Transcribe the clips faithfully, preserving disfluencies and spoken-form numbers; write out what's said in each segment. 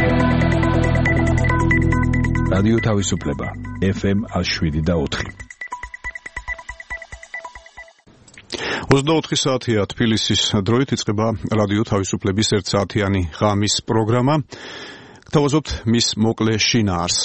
რადიო თავისუფლება ეფ ემ შვიდ და ოთხი. ოცდაოთხი საათია თბილისის დროით იწყება რადიო თავისუფლების ერთსაათიანი ღამის პროგრამა. გთავაზობთ მის მოკლე შინაარს.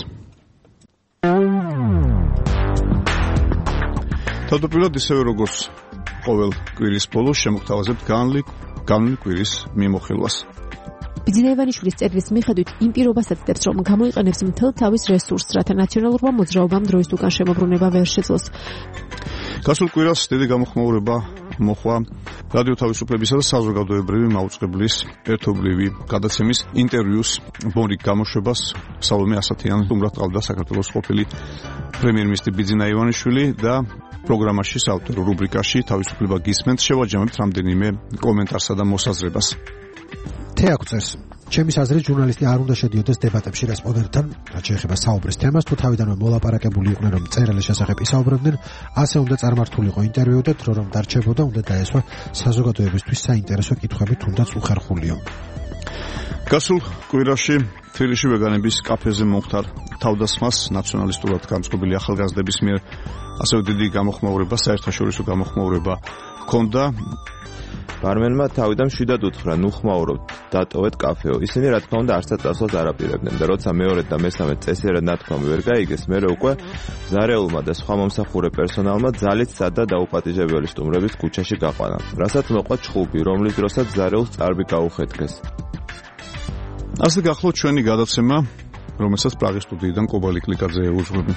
თავდაპირველად ისევე როგორც ყოველ კვირის ბოლოს შემოგთავაზებთ განვლი განვლი კვირის მიმოხილვას. ბიძინა ივანიშვილის წერილის მიხედვით იმ პირობას აცდებს, რომ გამოიყენებს მთელ თავის რესურსს, რათა ნაციონალურმა მოძრაობამ დროის უკან შემოbrunება ვერ შეძლოს. გასულ კვირას დიდი გამოხმაურება მოხვა რადიო თავისუფლებისა და საზოგადოებრივი მაუწყებლის ერთობლივი გადაცემის ინტერვიუს ბონიკ გამოშვებას სალომე ასათიანი უმრად ყავდა საქართველოს ყოფილი პრემიერ-მინისტრი ბიძინა ივანიშვილი და პროგრამაში საავტორო რუბრიკაში თავისუფლება გისმენთ შევაჯამებთ რამდენიმე კომენტარსა და მოსაზრებას. თეაკვწერს ჩემის აზრით ჟურნალისტი არ უნდა შედიოდეს დებატებში რესპონდენტთან, რაც შეეხება საუბრის თემას, თუ თავიდანვე მოლაპარაკებული იყვნენ, რომ წერილის შესახებ ისაუბრებდნენ, ასე უნდა წარმართულიყო ინტერვიუ და დრო რომ დარჩებოდა, უნდა დაესვა საზოგადოებისთვის საინტერესო კითხვები, თუნდაც უხერხულიო. გასულ კვირაში თბილისში ვეგანების კაფეზე მომხდარ თავდასხმას ნაციონალისტურად განწყობილი ახალგაზრდების მიერ ასევე დიდი გამოხმაურება, საერთაშორისო გამოხმაურება ჰქონდა. ბარმენმა თავიდან მშვიდად უთხრა, ნუ ხმაურობთ, დატოვეთ კაფეო. ისინი რა თქმა უნდა არცად წასვლას არ აპირებდნენ და როცა მეორედ და მესამე წესიერად ნათქვამი ვერ გაიგეს, მერე უკვე ზარეულმა და სხვა მომსახურე პერსონალმა ძალით სცადა და დაუპატიჟებელი სტუმრების ქუჩაში გაყვანა, რასაც მოყვა ჩხუბი, რომლის დროსაც ზარეულს წარბი გაუხეთქეს. ასე გახლავთ ჩვენი გადაცემა, რომელსაც პრაღის სტუდიიდან კობალი კლიკაძე ეუძღვები.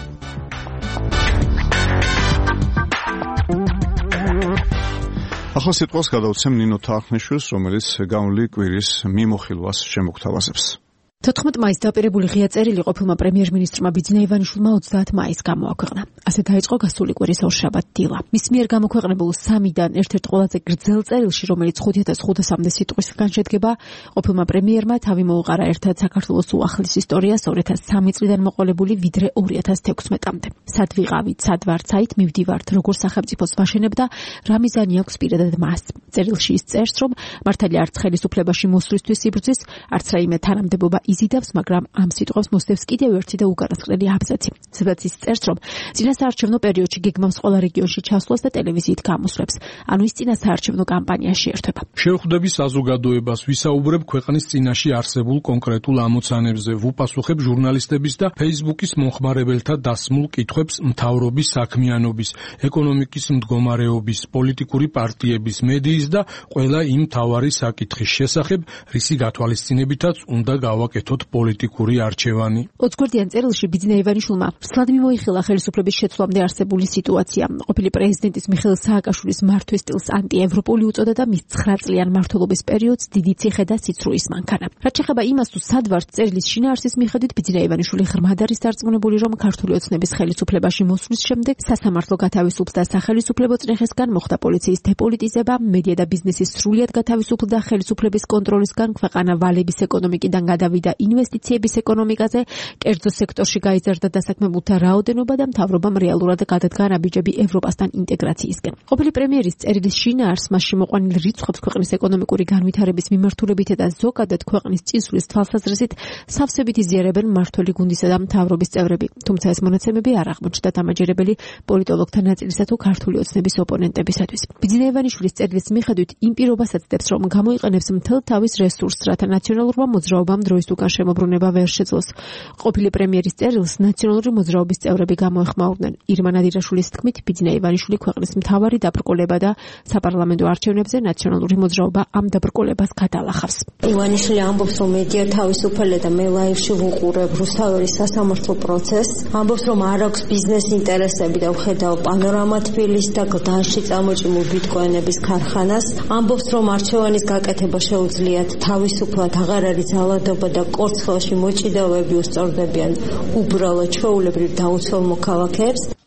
ახლა სიტყვას გადავცემ ნინო თარხნიშვილს, რომელიც განვლი კვირის მიმოხილვას შემოგთავაზებს. თოთხმეტ მაისს დაპირებული ღია წერილი ყოფილმა პრემიერ-მინისტრმა ბიძინა ივანიშვილმა ოცდაათ მაისს გამოაქვეყნა. ასე დაიწყო გასული კვირის ორშაბათ დილა. მის მიერ გამოქვეყნებულ სამიდან ერთ-ერთ ყველაზე გრძელ წერილში, რომელიც ხუთ ათას ხუთასამდე სიტყვისგან შედგება, ყოფილმა პრემიერმა თავი მოუყარა ერთად საქართველოს უახლის ისტორიას ორი ათას სამი წლიდან მოყოლებული ვიდრე ორი ათას თექვსმეტამდე. სად ვიყავით, სად ვართ, საით მივდივართ, როგორ სახელმწიფოს ვაშენებ და რა მიზანი აქვს პირადად მას. წერილში ის წერს, რომ მართალია არც ხელისუფლებაში მოსვლისთვის იბრძვის, არც რაიმე თანამდებობა იზიდავს, მაგრამ ამ სიტყვებს მოსდევს კიდევ ერთი და უკანასკნელი აბზაცი. სადაც ის წერს, რომ წინასაარჩევნო პერიოდში გეგმავს ყველა რეგიონში ჩასვლას და ტელევიზიით გამოსვლებს. ანუ ის წინასაარჩევნო კამპანიაში ერთვება. შევხვდები საზოგადოებას, ვისაუბრებ ქვეყნის წინაშე არსებულ კონკრეტულ ამოცანებზე, ვუპასუხებ ჟურნალისტების და Facebook-ის მომხმარებელთა დასმულ კითხვებს მთავრობის საქმიანობის, ეკონომიკის მდგომარეობის, პოლიტიკური პარტიების, მედიის და ყველა იმ მთავარი საკითხის შესახებ, რისი გათვალისწინებითაც უნდა გავაკეთოთ პოლიტიკური არჩევანი. ოცგვერდიან წერილში ბიძინა ივანიშვილმა სლად მიმოიხილა ხელისუფლების შეცვლამდე არსებული სიტუაცია. ყოფილი პრეზიდენტის მიხეილ სააკაშვილის მართვის სტილს ანტიევროპული უწოდა და მის ცხრა წლიან მმართველობის პერიოდს დიდი ციხე და სიცრუის მანქანა. რაც შეეხება იმას, თუ სად ვართ წერილის შინაარსის მიხედვით, ბიძინა ივანიშვილი ღრმად არის დარწმუნებული, რომ ქართული ოცნების ხელისუფლებაში მოსვლის შემდეგ სასამართლო გათავისუფლდა და სახელისუფლებო წრეხისგან მოხდა პოლიციის დეპოლიტიზება, მედია და ბიზნესის სრულიად გათავისუფლდა ხელისუფლების კონტროლისგან, ქვეყანა ვალების ეკონომიკიდან გადავიდა ინვესტიციების ეკონომიკაზე, კერძო სექტორში გაიზარდა დასაქმებულთა რაოდენობა და მთავრობამ რეალურად გადადგა ნაბიჯები ევროპასთან ინტეგრაციისკენ. ყოფილი პრემიერის წერილის შინაარს მასში მოყვანილ რიცხვებს ქვეყნის ეკონომიკური განვითარების მიმართულებით და ზოგადად ქვეყნის წინსვლის თვალსაზრისით სავსებით იზიარებენ მმართველი გუნდისა და მთავრობის წევრები. თუმცა ეს მონაცემები არ აღმოჩნდა დამაჯერებელი პოლიტოლოგთა ნაწილისა თუ ქართული ოცნების ოპონენტებისათვის. ბიძინა ივანიშვილის წერილის მიხედვით იმ პირობას აცდებს, რომ გამოიყენებს მთელ თავის რესურსს, რათა ნაციონალურმა მოძრაობამ დროის უკან შემოbrunება ვერ შეძლოს. ყოფილი პრემიერის წერილს ნაციონალური მოძრაობის წევრები გამოეხმაურნენ. ირმა ნადირაშვილის თქმით, ბიძინა ივანიშვილი ქვეყნის მთავარი დაბრკოლება და საპარლამენტო არჩევნებზე ნაციონალური მოძრაობა ამ დაბრკოლებას გადალახავს. ივანიშვილი ამბობს, რომ მედია თავისუფალია და მე ლაივში ვუყურებ რუსთაველის სასამართლო პროცესს. ამბობს, რომ არ აქვს ბიზნეს ინტერესები და ვხედავ პანორამა თბილისს და გდანში წამოჭიმულ ბიტკოინების ქარხანას. ამბობს, რომ არჩევანის გაკეთება შეუძლიათ თავისუფლად, აღარ არის ძალადობა და კორცხელში მოჭიდავეები უსწორდებიან უბრალოდ ჩვეულებრივ დაუცველ მოქალაქეებს.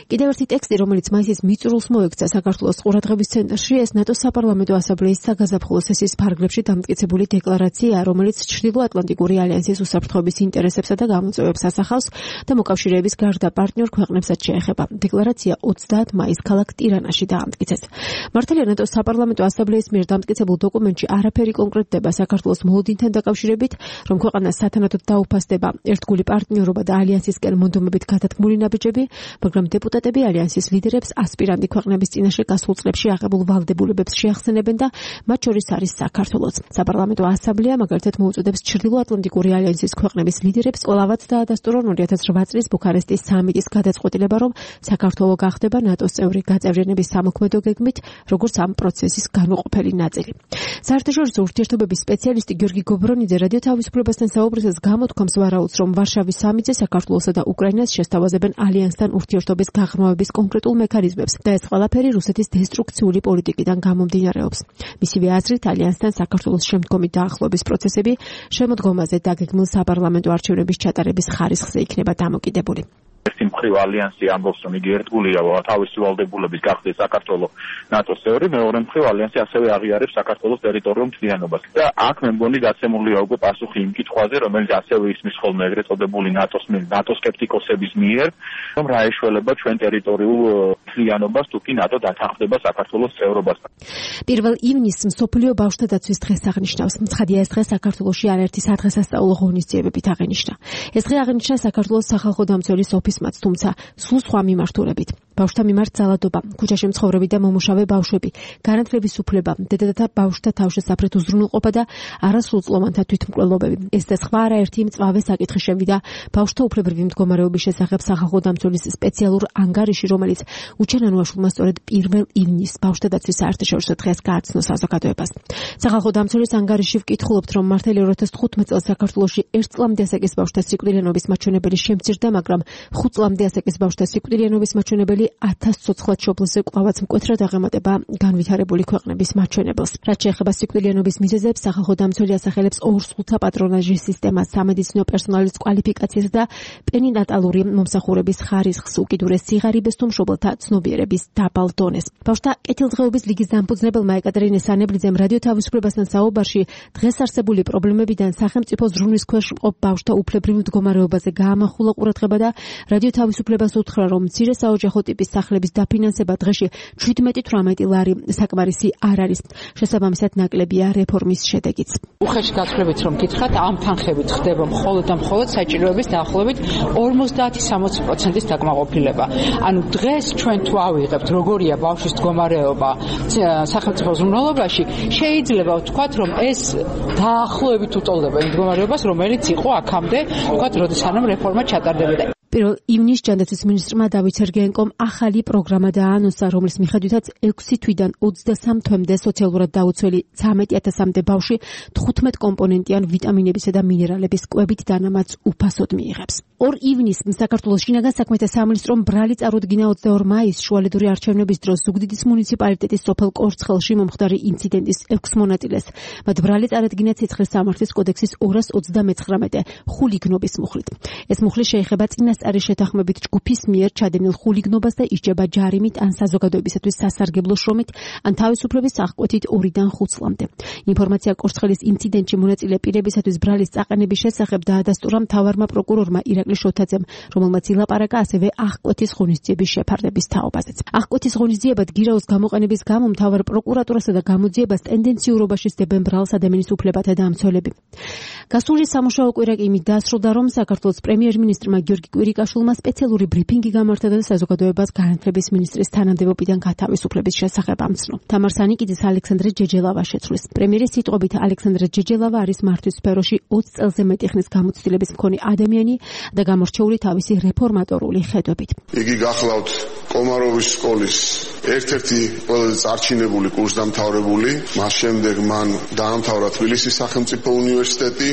კიდევ ერთი ტექსტი, რომელიც მაისის მიწურულს მოექცა საქართველოს ყურადღების ცენტრში, ეს ნატოს საპარლამენტო ასამბლეის საგაზაფხულო სესიის ფარგლებში დამტკიცებული დეკლარაციაა, რომელიც ჩრდილოატლანტიკური ალიანსის უსაფრთხოების ინტერესებსა და გამოწვევებს ასახავს და მოკავშირეების გარდა პარტნიორ ქვეყნებსაც შეეხება. დეკლარაცია ოცდაათ მაისს ქალაქ ტირანაში დაამტკიცეს. მართალია ნატოს საპარლამენტო ასამბლეის მიერ დამტკიცებულ დოკუმენტში არაფერი კონკრეტდება საქართველოს მოლოდინთან დაკავშირებით, რომ ქვეყანა სათანადოდ დაუფასდება ერთგული პარტნიორობა და ალიანსისკენ მონდომებით გადადგმული ნაბიჯები, მაგრამ დეპუტატები ალიანსის ლიდერებს ასპირანტი ქვეყნების წინაშე გასულ წლებში აღებულ ვალდებულებებს შეახსენებენ და მათ შორის არის საქართველოც. საპარლამენტო ასამბლეა მაგალითად მოუწოდებს ჩრდილოატლანტიკური ალიანსის ქვეყნების ლიდერებს ყველავაც დაადასტურონ ორი ათას ოთხ წლის ბუქარესტის სამიტის გადაწყვეტილება, რომ საქართველო გახდება ნატოს წევრი გაწევრიანების სამოქმედო გეგმით, როგორც ამ პროცესის განუყოფელი ნაწილი. საერთაშორისო ურთიერთობების სპეციალისტი გიორგი გობრონიძე რადიო თავისუფლებასთან საუბრისას გამოთქვამს ვარაუდს, რომ ვარშავის სამიტზე საქართველოსა და უკრაინას შესთავაზებენ ალიანსთან ურთიერთობის გაღრმავების კონკრეტულ მექანიზმებს და ეს ყველაფერი რუსეთის დესტრუქციული პოლიტიკიდან გამომდინარეობს. მისივე აზრით, ალიანსთან საქართველოს შემდგომი დაახლოების პროცესები შემოდგომაზე დაგეგმილ საპარლამენტო არჩევნების ჩატარების ხარისხზე იქნება დამოკიდებული. ერთი მხრივ ალიანსი ამბობს, რომ იგი ერთგულია თავისი ვალდებულების გახდეს საქართველოს ნატოს წევრი, მეორე მხრივ ალიანსი ასევე აღიარებს საქართველოს ტერიტორიულ მთლიანობას. და აქ მე მგონი გაცემულია უკვე პასუხი იმ კითხვაზე, რომელიც ასევე ისმის ხოლმე ეგრეთ წოდებული ნატოს ნატოს სკეპტიკოსების მიერ, რომ რა ეშველება ჩვენ ტერიტორიულ მთლიანობას თუ კი ნატო დათანხმდება საქართველოს წევრობასთან. პირველ ივნისს მსოფლიო ბავშვთა დაცვის დღეს აღნიშნავს. ცხადია, ეს დღე საქართველოში არაერთი სადღესასწაულო ღონისძიებებით აღინიშნა. ეს დღე აღინიშნა საქართველოს სახალხო დამცველის ოფისმაც, თუმცა სულ სხვა მიმართულებით. ბავშვთა მიმართ ძალადობა, ქუჩაში მცხოვრები და მომუშავე ბავშვები, განათლების უფლება, დედათა ბავშვთა თავშესაფრით უზრუნველყოფა და არასრულწლოვანთა თვითმკვლელობები. ეს და სხვა არაერთი მწვავე საკითხი შევიდა ბავშვთა უფლებრივი მდგომარეობის შესახებ სახალხო დამცველის სპეციალურ ანგარიში, რომელიც უჩენანუაშვილმა სწორედ პირველ ივნისს ბავშვთა დაცვის საერთაშორისო დღეს გააცნო საზოგადოებას. სახალხო დამცველის ანგარიში ვკითხულობთ, რომ მართალია ორი ათას თხუთმეტ წელს საქართველოში ერთ წლამდე ასაკის ბავშვთა სიკვდილიანობის მაჩვენებელი შემცირდა, მაგრამ ხუთ წლამდე ასაკის ბავშვთა სიკვდილიანობის მაჩვენებელი ათას ცოცხლად შობლზე კვლავაც მკვეთრად აღემატება განვითარებული ქვეყნების მაჩვენებელს. რაც შეეხება სიკვდილიანობის მიზეზებს, სახალხო დამცველი ასახელებს ორ სულთა პატრონაჟის სისტემას, სამედიცინო პერსონალის კვალიფიკაციას და პერინატალური მომსახურების ხარისხს, უკიდურეს სიღარიბეს თუ მშობელთა ცნობიერების დაბალ დონეს. ბავშვთა კეთილდღეობის ლიგის დამფუძნებელმა ეკატერინე სანებლიძემ რადიო თავისუფლებასთან საუბარში დღეს არსებული პრობლემებიდან სახელმწიფო ზრუნვის ქვეშ მყოფ ბავშვთა უფლებრივ მდგომარეობაზე გაამახვილა ყურადღება და რადიო თავისუფლებას უთხრა, რომ მცირე საოჯახო ტიპის სახლების დაფინანსება დღეში შვიდმეტი თვრამეტი ლარი საკმარისი არ არის. შესაბამისად ნაკლებია რეფორმის შედეგიც. უხეში გაცვლებით რომ გითხრათ, ამ თანხებით ხდება მხოლოდ და მხოლოდ საჭიროების დაახლოებით ორმოცდაათი სამოცი პროცენტის დაკმაყოფილება. ანუ დღეს ჩვენ თუ ავიღებთ როგორია ბავშვის მდგომარეობა სახელმწიფო ზრუნველობაში, შეიძლება ვთქვათ, რომ ეს დაახლოებით უტოლდება იმ მდგომარეობას, რომელიც იყო აქამდე, ვთქვათ, როდესაც რეფორმა ჩატარდებოდა. პირველ ივნისს ჯანდაცვის მინისტრმა დავით სერგეენკომ ახალი პროგრამა დაანონსა, რომლის მიხედვითაც ექვსი თვიდან ოცდასამ თვემდე სოციალურად დაუცველი ცამეტი ათასამდე ბავშვი თხუთმეტ კომპონენტიან ვიტამინებისა და მინერალების კვებით დანამატს უფასოდ მიიღებს. ორ ივნისს საქართველოს შინაგან საქმეთა სამინისტრომ ბრალი წარუდგინა ოცდაორ მაისს შუალედური არჩევნების დროს ზუგდიდის მუნიციპალიტეტის სოფელ კორცხელში მომხდარი ინციდენტის ექვს მონაწილეს. მათ ბრალი წარადგინა ცეცხლის სამართლის კოდექსის ორას ოცდამეცხრამეტე ხულიგნობის მუხლით. ეს მუხლი შეეხება წინასწარი შეთანხმებით ჯგუფის მიერ ჩადენილ ხულიგნობას და ისჯება ჯარიმით ან საზოგადოებისათვის სასარგებლო შრომით ან თავისუფლების აღკვეთით ორიდან ხუთ წლამდე. ინფორმაცია კორცხელის ინციდენტში მონაწილე პირებისათვის ბრალის წაყენების შესახებ დაადასტურა მთავარმა პროკურორმა ირაკლი შოთაძემ, რომელმაც ილაპარაკა ასევე აღკვეთის ღონისძიების შეფარდების თაობაზეც. აღკვეთის ღონისძიებად გირაოს გამოყენების გამო მთავარ პროკურატურასა და გამოძიებას ტენდენციურობაში სდებენ ბრალს ადამიანის უფლებათა დამცველები. გასული სამუშაო კვირა კი იმით დაასრულდა, რომ საქართველოს პრემიერ-მინისტრმა გიორგი კვირიკაშვილმა სპეციალური ბრიფინგი გამართა და საზოგადოებას განათლების მინისტრის თანამდებობიდან გათავისუფლების შესახებ ამცნო. თამარ სანიკიძის ალექსანდრე ჯეჯელავა შეცვლის. პრემიერის სიტყვებით ალექსანდრე ჯეჯელავა არის მართვის სფეროში ოცი წელზე მეტი ხნის გამოცდილების მქონე ადამიანი და გამორჩეული თავისი რეფორმატორული ხედვებით. იგი გახლავთ კომაროვის სკოლის ერთ-ერთი ყველაზე წარჩინებული კურსდამთავრებული, მას შემდეგ მან დაამთავრა თბილისის სახელმწიფო უნივერსიტეტი,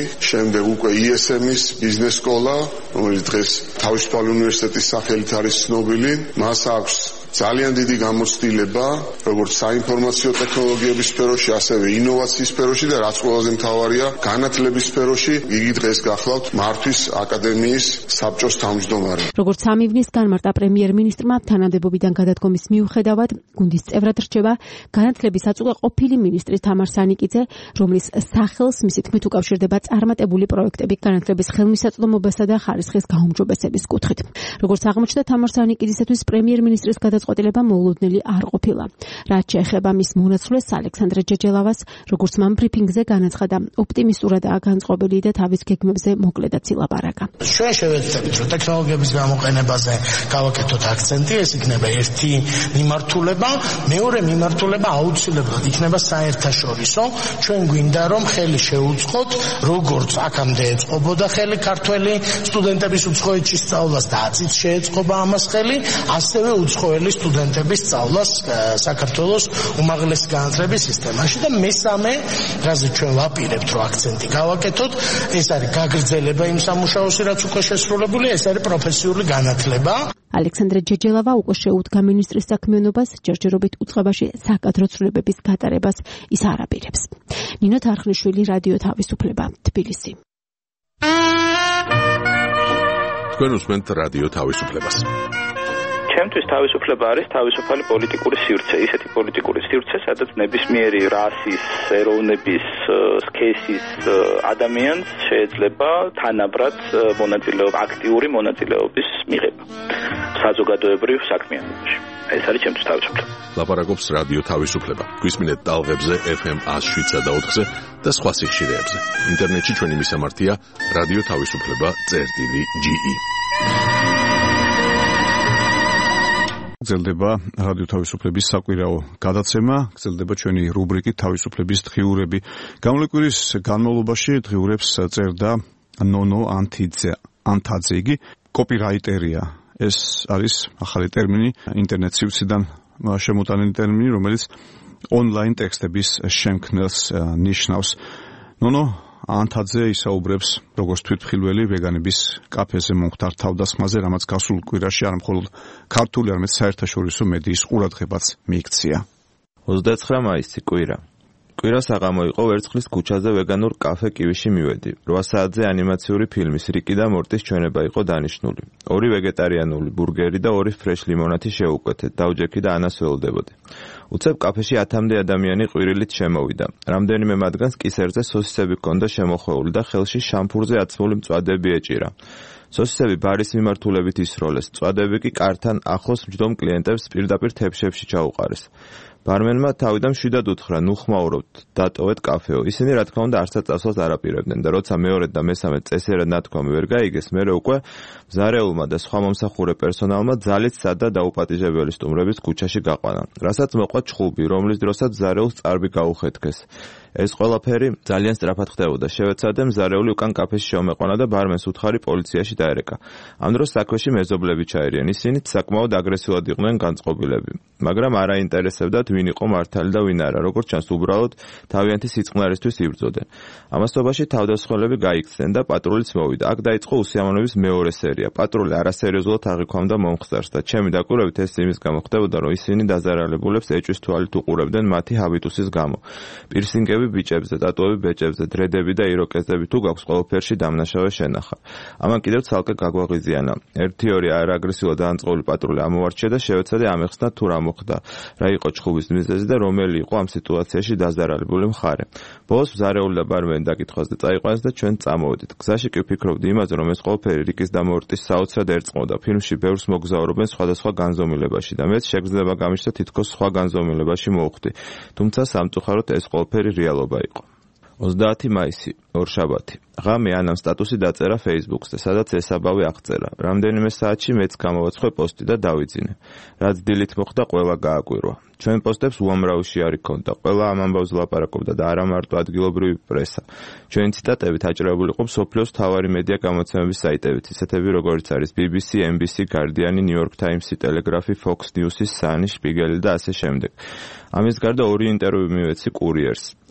შემდეგ უკვე ი ეს ემ-ის ბიზნეს სკოლა, რომელიც დღეს თავისუფალი უნივერსიტეტის სახელით არის ცნობილი. მას აქვს ძალიან დიდი გამოცდილება, როგორც საინფორმაციო ტექნოლოგიების სფეროში, ასევე ინოვაციის სფეროში და რაც ყველაზე მთავარია, განათლების სფეროში. იგი დღეს გახლავთ მართვის აკადემიის საბჭოს თავმჯდომარე. როგორც ამ ივნის განმარტა პრემიერ-მინისტრმა, თანამდებობიდან გადადგომის მიუხედავად, გუნდის წევრად რჩება განათლების აწუხე ყოფილი მინისტრი თამარ სანიკიძე, რომლის სახელს მისი თქმით უკავშირდება წარმატებული პროექტები განათლების ხელმისაწვდომობასა და ხარისხის გაუმჯობესების კუთხით. როგორც აღმოჩნდა, თამარ სანიკიძისათვის პრემიერ-მინისტრის გადაწყვეტილება მოულოდნელი არ ყოფილა. რაც შეეხება მის მონაცვლეს ალექსანდრე ჯეჯელავას, როგორც მან ბრიფინგზე განაცხადა, ოპტიმისტურადაა განწყობილი და თავის გეგმებზე მოკლედაც ილაპარაკა. ჩვენ შევეცდებით, რომ ტექნოლოგიების გამოყენებაზე გავაკეთოთ აქცენტი, ეს იქნება ერთი მიმართულება, მეორე მიმართულება აუცილებლად იქნება საერთაშორისო. ჩვენ გვინდა რომ ხელი შეუწყოთ, როგორც აქამდე ეწყობოდა ხელი ქართველი სტუდენტების უცხოეთში სწავლას და აწიც შეეწყობა ამას ხელი, ასევე უცხოელი სტუდენტების სწავლას საქართველოს უმაღლესი განათლების სისტემაში და მესამე, რაზე ჩვენ ვაპირებთ, რომ აქცენტი გავაკეთოთ, ეს არის გაგრძელება იმ სამუშაოსი, რაც უკვე შესრულებულია, ეს არის პროფესიული განათლება. ალექსანდრე ჯეჯელავა უკვე შეუდგა მინისტრის საქმიანობას, ჯერჯერობით უწყებაში საკადრო ცვლილებების გატარებას ის არ აპირებს. ნინო თარხნიშვილი, რადიო თავისუფლება, თბილისი. თქვენ უსმენთ რადიო თავისუფლებას. ჩემთვის თავისუფლება არის თავისუფალი პოლიტიკური სივრცე, ისეთი პოლიტიკური სივრცე, სადაც ნებისმიერი რასის, ეროვნების, სქესის ადამიანს შეიძლება თანაბრად მონაწილეობა, აქტიური მონაწილეობის მიღება საზოგადოებრივ საქმიანობაში. ეს არის ჩემთვის თავისუფლება. ლაპარაკობს რადიო თავისუფლება. გვისმინეთ ტალღებზე ეფ ემ ათს შვიდ და ოთხზე და სხვა სიხშირეებზე. ინტერნეტში ჩვენი მისამართია რადიო თავისუფლება წერტილი ჯი ი. გრძელდება რადიო თავისუფლების საკვირაო გადაცემა, გრძელდება ჩვენი რუბრიკი თავისუფლების დღიურები. გამოლიკვირის განმავლობაში დღიურებს წერდა ნონო ანთიძე, ანთაძეგი, კოპირაიტერია. ეს არის ახალი ტერმინი, ინტერნეტ სივრციდან შემოტანილი ტერმინი, რომელიც ონლაინ ტექსტების შემქმნელს ნიშნავს. ნონო ანთაძე ისაუბრებს როგორც თვითმხილველი ვეგანების კაფეზე მომხდარ თავდასხმაზე, რამაც გასულ კვირაში არ მხოლოდ ქართული, არამედ საერთაშორისო მედიის ყურადღებაც მიიქცია. ოცდაცხრა მაისი კვირა. კვირა საღამო იყო ვერცხლის ქუჩაზე ვეგანურ კაფე კივიში მივედი. რვა საათზე ანიმაციური ფილმის რიკი და მორტის ჩვენება იყო დანიშნული. ორი ვეგეტარიანული ბურგერი და ორი ფრეშ ლიმონათი შევუკვეთეთ. დავჯექი და ანას ველოდებოდი. უცებ კაფეში ათამდე ადამიანი ყვირილით შემოვიდა. რამდენიმე მათგანს კისერზე სოსისები ჰქონდა შემოხვეული და ხელში შამფურზე აცმული მწვადები ეჭირა. სოსისები ბარის მიმართულებით ისროლეს, მწვადები კი კართან ახლოს მჯდომ კლიენტებს პირდაპირ თეფშებში ჩაუყარეს. ბარმენმა თავიდან მშვიდად უთხრა, ნუ ხმაურობთ, დატოვეთ კაფეო. ისინი რა თქმა უნდა არსად წასვლას არ აპირებდნენ და როცა მეორედ და მესამედ წესიერად ნათქვამი ვერ გაიგეს, მერე უკვე მზარეულმა და სხვა მომსახურე პერსონალმა ძალით სად და დაუპატიჟებელი სტუმრების ქუჩაში გაყვანა. რასაც მოყვა ჩხუბი, რომლის დროსაც მზარეულს წარბი გაუხეთქეს. ეს ყველაფერი ძალიან სწრაფად ხდებოდა. შევეცადე მზარეული უკან კაფეში შემეყვანა და ბარმენს უთხარი პოლიციაში დაერეკა. ამ დროს საქმეში მეზობლები ჩაერიან. ისინიც საკმაოდ აგრესიულად იყვნენ განწყობილები. მაგრამ არ აინტერესებდათ ვინ იყო მართალი და ვინ არა. როგორც ჩანს, უბრალოდ თავიანთი სიწყნარისთვის იბრძოდნენ. ამასობაში თავდასხმელები გაიქცნენ და პატრულიც მოვიდა. აქ დაიწყო უსიამოვნების მეორე სერია. პატრული არასერიოზულად აღიქვამდა მომხდარს და ჩემი დაკვირვებით ეს იმის გამო ხდებოდა, რომ ისინი დაზარალებულებს ეჭვის თვალით უყურებდნენ მათი ჰაბიტუსის გამო. პირსინგები ბიჭებზე, ტატუები ბეჭებზე, დრედები და იროკეზები თუ გაქვს ყველაფერში დამნაშავე შენახა. ამან კიდევ ცალკე გაგვაღიზიანა. ერთი ორი არაგრესიულად დაანწყობილი პატრული ამოვარჩია და შევეცადე ამეხსნა თუ რა მოხდა, რა იყო ჩხუბის მიზეზი და რომელი იყო ამ სიტუაციაში დაზარალებული მხარე. ბოლოს მზარეული და ბარმენი დაკითხვას და წაიყვანეს და ჩვენ წამოვედით. გზაში კი ვფიქრობდი იმაზე, რომ ეს ყველაფერი რიკის და მორტის საოცრად ერწყმოდა. ფილმში ბევრს მოგზაურობენ სხვადასხვა განზომილებაში და მეც შეგრძნება გამიშთა თითქოს სხვა განზომილებაში მოვხვდი. თუმცა სამწუხაროდ ეს ყველაფერი რეალობა იყო. ოცდაათი მაისი, ორშაბათი. ღამე ანამ სტატუსი დაწერა Facebook-ზე, სადაც ესაბავი აღწერა. რამდენიმე საათში მეც გამოვაცხე პოსტი და დავიძინე. რაც დილით მოხდა, ყველა გააკვირვა. ჩვენ პოსტებს უამრავი შეარი ჰქონდა. ყველა ამ ამბავს ლაპარაკობდა და არა მარტო ადგილობრივი პრესა. ჩვენი ციტატებით აჭრებული იყო მსოფლიოს მთავარი მედია გამოცემების საიტებით, ისეთები როგორიც არის ბი ბი სი, ემ ბი სი, გარდიანი, New York Times-ი, ტელეგრაფი, Fox News-ი, Sun-ი, Spiegel-ი და ასე შემდეგ. ამის გარდა ორი ინტერვიუ მივეცი კურიერს.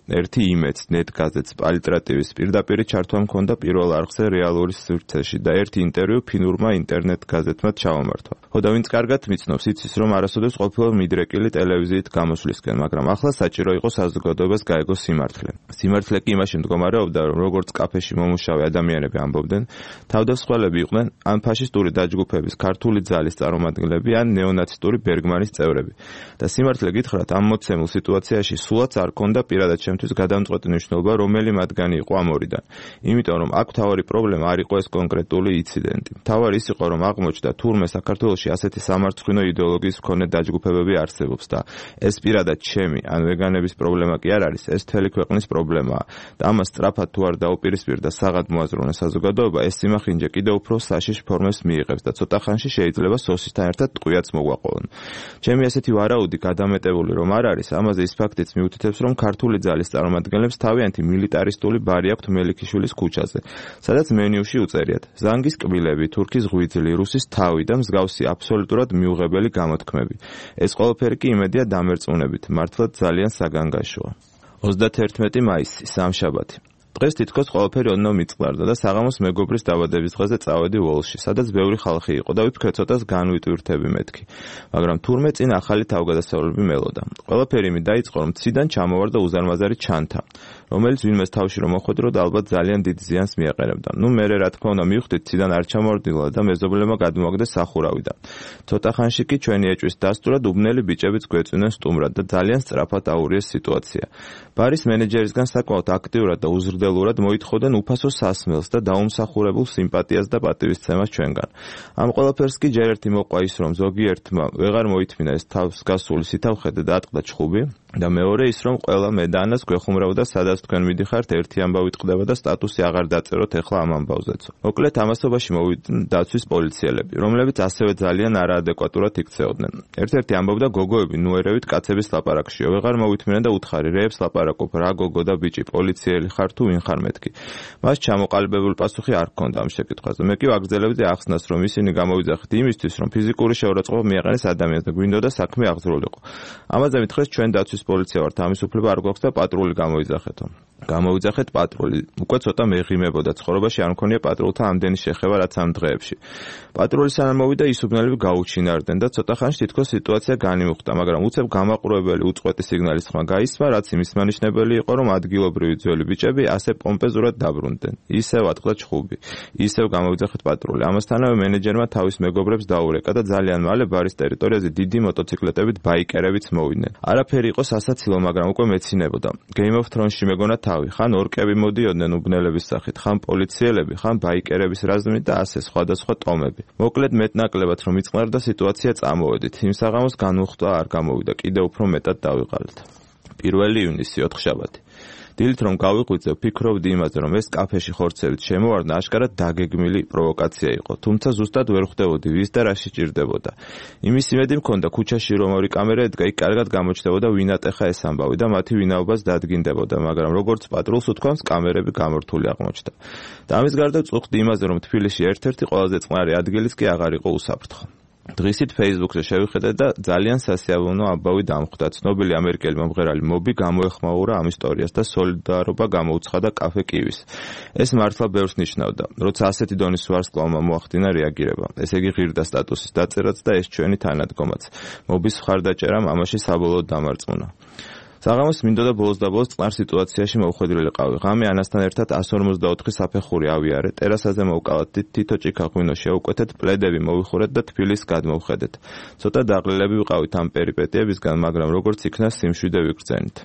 ერთი იმედს, ნეტგაზეთს, პალიტრატივის პირდაპირი ჩართვა მქონდა პირველ არხზე რეალური სივრცეში და ერთი ინტერვიუ ფინურმა ინტერნეტ გაზეთმა ჩავამართვა. ხოდა ვინც კარგად მიცნობს, იცის, რომ არასოდეს ყოფილა მიდრეკილი ტელევიზიით გამოსვლისკენ, მაგრამ ახლა საჭირო იყო საზოგადოებას გაეგოს სიმართლე. სიმართლე კი იმაში მდგომარეობდა, რომ როგორც კაფეში მომუშავე ადამიანები ამბობდნენ, თავდამსხმელები იყვნენ ან ფაშისტური დაჯგუფების ქართული ძალის წარმომადგენლები, ან ნეონაცისტური ბერგმანის წევრები. და სიმართლე გითხრათ, ამ მოცემულ სიტუაციაში სულაც არ ქონდა პირადად ჩემთვის გადამწყვეტი მნიშვნელობა, რომელი მათგანი იყო ამ ორიდან. იმიტომ რომ აქ მთავარი პრობლემა არ იყო ეს კონკრეტული ინციდენტი. მთავარი ის იყო, რომ აღმოჩნდა თურმე საქართველოში ასეთი სამარცხვინო იდეოლოგიის მქონე დაჯგუფებები არსებობს და ეს პირადად ჩემი ან ვეგანების პრობლემა კი არ არის, ეს მთელი ქვეყნის პრობლემაა. და ამას სწრაფად თუ არ დაუპირისპირდა საღად მოაზროვნე საზოგადოება, ეს სიმახინჯე კიდევ უფრო საშიშ ფორმებს მიიღებს და ცოტა ხანში შეიძლება სოსისთან ერთად ტყვიაც მოგვაყოლონ. ჩემი ასეთი ვარაუდი გადამეტებული რომ არ არის, ამაზე ის ფაქტიც მიუთითებს, რომ ქართული ძალის წარმომადგენლებს თავიანთი მილიტარისტული ბარი აქვთ მელიქიშვილის ქუჩაზე, სადაც მენიუში უწერიათ ზანგის კბილები, თურქის ღვიძლი, რუსის თავი და მსგავსი აბსოლუტურად მიუღებელი გამოთქმები. ეს ყველაფერი კი იმედია დამერწმუნებით, მართლაც ძალიან საგანგაშოა. ოცდაათერთმეტი მაისი, სამშაბათი. დღეს თითქოს ყველაფერი ოდნავ მიწყლარდა და საღამოს მეგობრის დაბადების დღეზე წავედი ვოლში, სადაც ბევრი ხალხი იყო და ვიფიქრე ცოტას განვიტვირთები მეთქი. მაგრამ თურმე წინ ახალი თავგადასავლები მელოდა. ყველაფერი იმით დაიწყო, რომ ციდან ჩამოვარ და უზარმაზარი ჩანთა, რომელიც ვინმეს თავში რომ მოხვედრო და ალბათ ძალიან დიდ ზიანს მიაყენებდა. ნუ მერე რა თქმა უნდა მივხვდით ციდან არ ჩამოვარდილა და მეზობლებმა გადმოაგდეს სახურავიდან. ცოტა ხანში კი ჩვენი ეჭვის დასტურად უბნელი ბიჭებიც გვეწვნენ სტუმრად და ძალიან სწრაფად აურიეს სიტუაცია. ბარის მენეჯერისგან საკმაოდ აქტიურად და უზრდელურად მოითხოვდნენ უფასო სასმელს და დაუმსახურებულ სიმპათიას და პატივისცემას ჩვენგან. ამ ყველაფერს კი ჯერ ერთი მოყვა ის, რომ ზოგიერთმა ვეღარ მოითმინა ეს თავს გასული სითავხედე და ატყდა ჩხუბი და მეორე ის, რომ ყველა მე და ანას გვეხუმრებოდა, სადაც თქვენ მიდიხართ, ერთი ამბავი ტყდება და სტატუსი აღარ დაწეროთ ეხლა ამ ამბავზეცო. მოკლედ ამასობაში მოვიდნენ დაცვის პოლიციელები, რომლებიც ასევე ძალიან არაადეკვატურად იქცეოდნენ. ერთ-ერთი ამბობდა გოგოები ნუერევით კაცების ლაპარაკშიო, ვეღარ მოვითმინე და უთხარი რეებს ლაპარაკობ, რა გოგო და ბიჭი, პოლიციელი ხარ თუ ვინ ხარ მეთქი. მას ჩამოყალიბებული პასუხი არ ჰქონდა ამ შეკითხვაზე. მე კი ვაგრძელებდი ახსნას, რომ ისინი გამოვიძახით იმისთვის, რომ ფიზიკური შეურაცხყოფა მიაყენეს ადამიანს და გვინდოდა საქმე აღძრულიყო. ამაზე მითხეს ჩვენ დაცვის პოლიცია ვართ, ამის უფლება არ გვაქვს და პატრული გამოვიძახეთო. გამოვიძახეთ პატრული. უკვე ცოტა მეღიმებოდა, ცხოვრებაში არ მქონია პატრულთა ამდენი შეხება, რაც ამ დღეებში. პატრული სანამ მოვიდა, ის უბნელები გაუჩინარდნენ და ცოტა ხანში თითქოს სიტუაცია განიმუხტა, მაგრამ უცებ გამაყურებელი უწყვეტი სიგნალის ხმა გაისმა, რაც იმის მანიშნებელი იყო, რომ ადგილობრივი ძველი ბიჭები ასე პომპეზურად დაბრუნდნენ. ისევ ატყდა ჩხუბი. ისევ გამოვიძახეთ პატრული. ამასთანავე მენეჯერმა თავის მეგობრებს დაურეკა და ძალიან მალე ბარის ტერიტორიაზე დიდი მოტოციკლეტებით ბაიკერებიც მოვიდნენ. არაფერი იყო სასაცილო, მაგრამ უკვე მეცინებოდა. Game of Thrones-ში მეგონა თავი, ხან ორკები მოდიოდნენ უბნელების სახით, ხან პოლიციელები, ხან ბაიკერების რაზმით და ასე სხვადასხვა ტომები. მოკლედ მეტნაკლებად რომ იწყნარდა სიტუაცია წამოვედით. იმ საღამოს განუხტვა არ გამოვიდა, კიდევ უფრო მეტად დავიღალეთ. პირველი ივნისი, ოთხშაბათი. დილით რომ გავიღვიძე, ვფიქრობდი იმაზე, რომ ეს კაფეში ხორცებით შემოვარდნა აშკარად დაგეგმილი პროვოკაცია იყო, თუმცა ზუსტად ვერ ხვდებოდი ვის და რა შეჭირდებოდა. იმის იმედი მქონდა, ქუჩაში რომ ორი კამერა ედგა, იქ კარგად გამოჩნდებოდა ვინ ატეხა ეს ამბავი და მათი ვინაობას დადგინდებოდა, მაგრამ როგორც პატრულს უთქვამს, კამერები გამორთული აღმოჩნდა. და ამის გარდა ვწუხდი იმაზე, რომ თბილისში ერთ-ერთი ყველაზე წყნარი ადგილიც კი აღარ იყო უსაფრთხო. დღისით Facebook-ზე შევიხედე და ძალიან სასიამოვნო ამბავი დამხვდა. ცნობილი ამერიკელი მომღერალი მობი გამოეხმაურა ამ ისტორიას და სოლიდარობა გამოუცხადა კაფე კივის. ეს მართლა ბევრს ნიშნავდა, როცა ასეთი დონის ვარსკვლავმა მოახდინა რეაგირება. ესე იგი ღირდა სტატუსის დაწერაც და ეს ჩვენი თანადგომაც. მობის მხარდაჭერამ ამაში საბოლოოდ დამარწმუნა. საღამოს მინდოდა ბოლოს და ბოლოს წყნარ სიტუაციაში მოვხვედრილიყავი. ღამე ანასთან ერთად εκατს ორმოცდაოთხი საფეხური ავიარე, ტერასაზე მოვკალათ, თითო ჭიქა ღვინო შევუკვეთეთ, პლედები მოვიხურეთ და თბილისს გადმოვხედეთ. ცოტა დაყრილები ვიყავით ამ პერიპეტიებისგან, მაგრამ როგორც იქნა სიმშვიდე ვიგრძენით.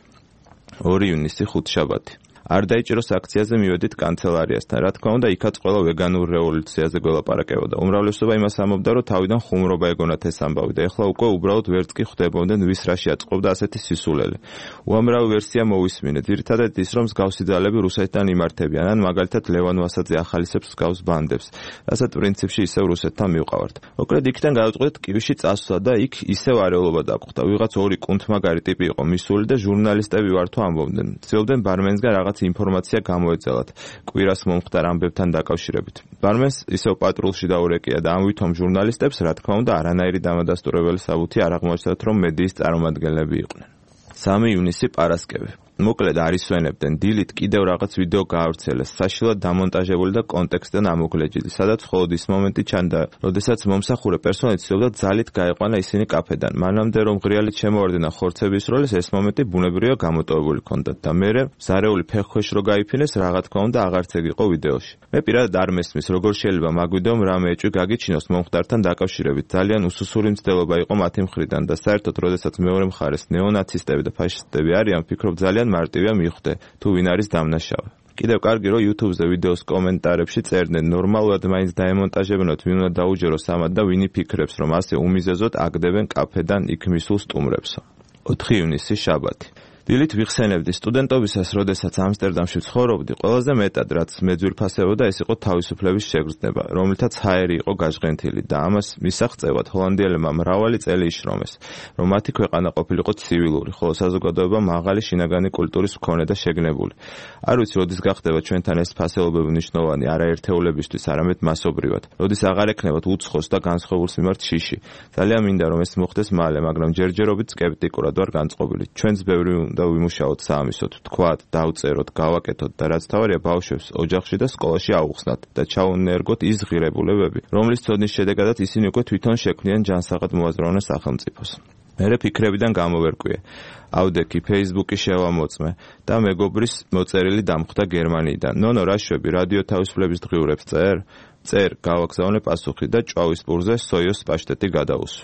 ორი ივნისი, ხუთშაბათი. არ დაიჭიროს აქციაზე მივედით კანცელარიასთან. რა თქმა უნდა, იქაც ყველა ვეგანურ რევოლუციაზე გველაპარაკებოდა. უმრავლესობა იმას ამბობდა, რომ თავიდან ხუმრობა ეგონათ ეს ამბავი და ეხლა უკვე უბრალოდ ვერც კი ხვდებოდნენ ვის რა შეაწყობდა ასეთი სისულელი. უამრავი ვერსია მოვისმინეთ. ძირითადად ის, რომ მსგავსი ძალები რუსეთთან იმართებიან, ან მაგალითად ლევან ვასაძე ახალისებს მსგავს ბანდებს, რასაც პრინციპში ისევ რუსეთთან მივყავართ. მოკლედ იქიდან გადავწყვეტ კივში წასვლა და იქ ისევ არეულობა დაგვხვდა. ვიღაც ორი კუნთმაგარი ტიპი იყო მისული და ჟურნალისტები ვარ თუ ამბობდნენ. ცდილობდნენ ბარმენსგან რაღაც ინფორმაცია გამოეწელათ კვირას მომხდარ ამბებთან დაკავშირებით. ბარმენს ისევ პატრულში დაურეკია და ამ ვითომ ჟურნალისტებს, რა თქმა უნდა, არანაირი დამადასტურებელი საბუთი არ აღმოჩნდათ, რომ მედიის წარმომადგენლები იყვნენ. სამი ივნისი, პარასკევი. მოკლედ არისვენებდნენ დილით კიდევ რაღაც ვიდეო გაავრცელეს, საშილად დამონტაჟებული და კონტექსტიდან ამოკლეჯილი, სადაც მხოლოდ ის მომენტი ჩანდა, როდესაც მომსახურე პერსონალი ცდილობდა ძალით გაეყვანა ისინი კაფედან. მანამდე რომ ღრიალით შემოვარდნა ხორცების როლეს, ეს მომენტი ბუნებრივია გამოტოვებული ჰქონდათ და მერე ზარეული ფეხქვეშ რო გაიფინეს, რა თქმა უნდა აღარც ეგ იყო ვიდეოში. მე პირადად არ მესმის, როგორ შეიძლება მაგ ვიდეომ რამე ეჭვი გაგიჩინოს მომხდართან დაკავშირებით. ძალიან უსუსური მცდელობა იყო მათი მხრიდან და საერთოდ როდესაც მეორე მხარეს ნეონაცისტები და ფაშისტები არიან, ვფიქრობ ძალიან მარტივია მივხვდე, თუ ვინ არის დამნაშავე. კიდევ კარგი რომ YouTube-ზე ვიდეოს კომენტარებში წერდნენ, ნორმალურად მაინც დაემონტაჟებინოთ, ვინ უნდა დაუჯეროს ამათ და ვინი ფიქრებს, რომ ასე უმიზეზოდ აგდებენ კაფედან იქ მისულ სტუმრებსო. ოთხი ივნისი შაბათი. დილით ვიხსენებდი სტუდენტობისას, როდესაც ამსტერდამში ცხოვრობდი, ყველაზე მეტად რაც მე ძვირფასებოდა, ეს იყო თავისუფლების შეგრძნება, რომლითაც ჰაერი იყო გაჟღენთილი და ამას მისაღწევად ჰოლანდიელებმა მრავალი წელი იშრომეს, რომ მათი ქვეყანა ყოფილიყო ცივილური, ხოლო საზოგადოება მაღალი შინაგანი კულტურის მქონე და შეგნებული. არ ვიცი, როდის გახდება ჩვენთან ეს ფასეულობები მნიშვნელოვანი არა ერთეულებისთვის, არამედ მასობრივად. როდის აღარ ექნებათ უცხოს და განსხვავებულს მიმართ შიში. ძალიან მინდა რომ ეს მოხდეს მალე, მაგრამ ჯერჯერობით სკეპტიკურად ვარ განწყობილი. ჩვენც ბევრი და ვიმუშაოთ საამისოდ, თქვათ, დავწეროთ, გავაკეთოთ და რაც თავარია ბავშვებს ოჯახში და სკოლაში აუხსნათ და ჩაუნერგოთ ის ღირებულებები, რომლის ცოდნის შედეგადაც ისინი უკვე თვითონ შექმნიან ჯანსაღად მოაზროვნე სახელმწიფოს. მერე ფიქრებიდან გამოვერკვიე. ავდექი Facebook-ი შევამოწმე და მეგობრის მოწერილი დამხვდა გერმანიიდან. ნონო რა შვები, რადიო თავისუფლების დღიურებს წერ? წერ, გავაგზავნე პასუხი და ჭვავის პურზე სოიოს პაშტეტი გადაუსვე.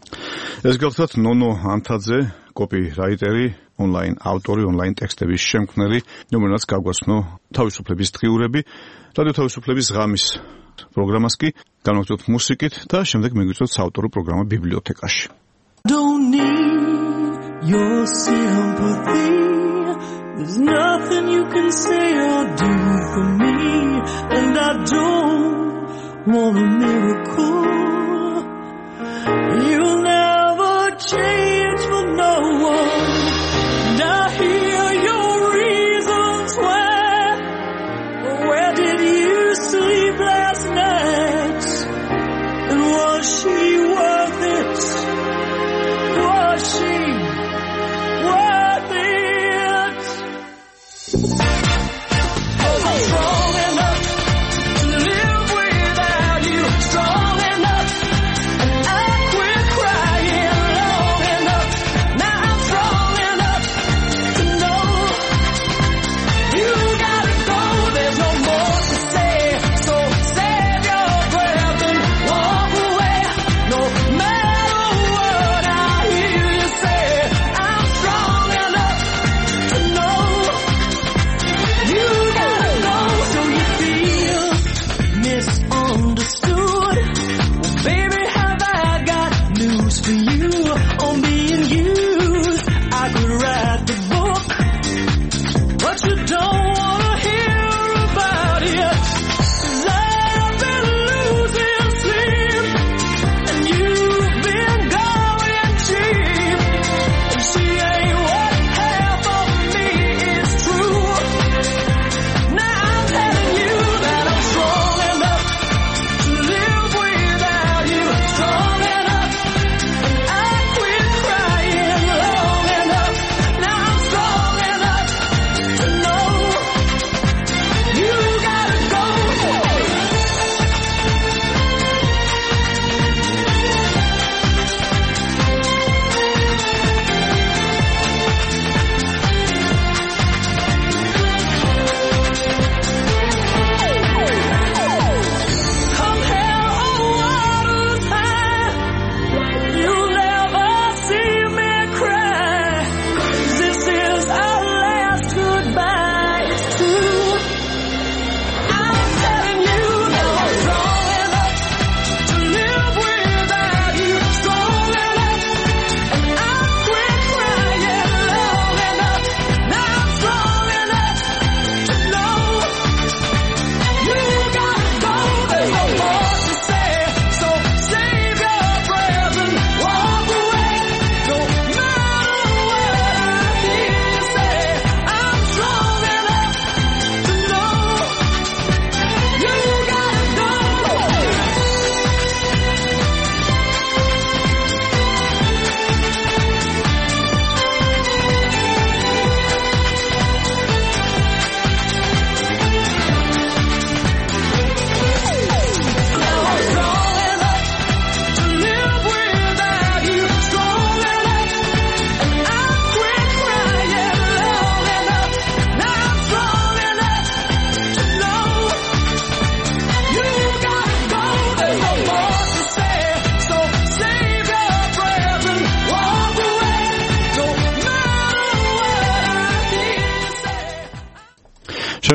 ეს გახლავთ ნონო ანთაძე, კოპირაიტერი, ონლაინ ავტორი, ონლაინ ტექსტების შემქმნელი, რომელსაც გაგვაცნო თავისუფლების დღიურები, რადიო თავისუფლების ღამის პროგრამას კი განვაგრძელებთ მუსიკით და შემდეგ მიგვიწევთ საავტორო პროგრამა ბიბლიოთეკაში. Don't need your sympathy. There's nothing you can say or do for me, and I don't want a miracle. You'll never change for no one. And I hear your reasons why. Where did you sleep last night? And was she worth it? Was she worth it? I'm strong enough to live without you. Strong enough.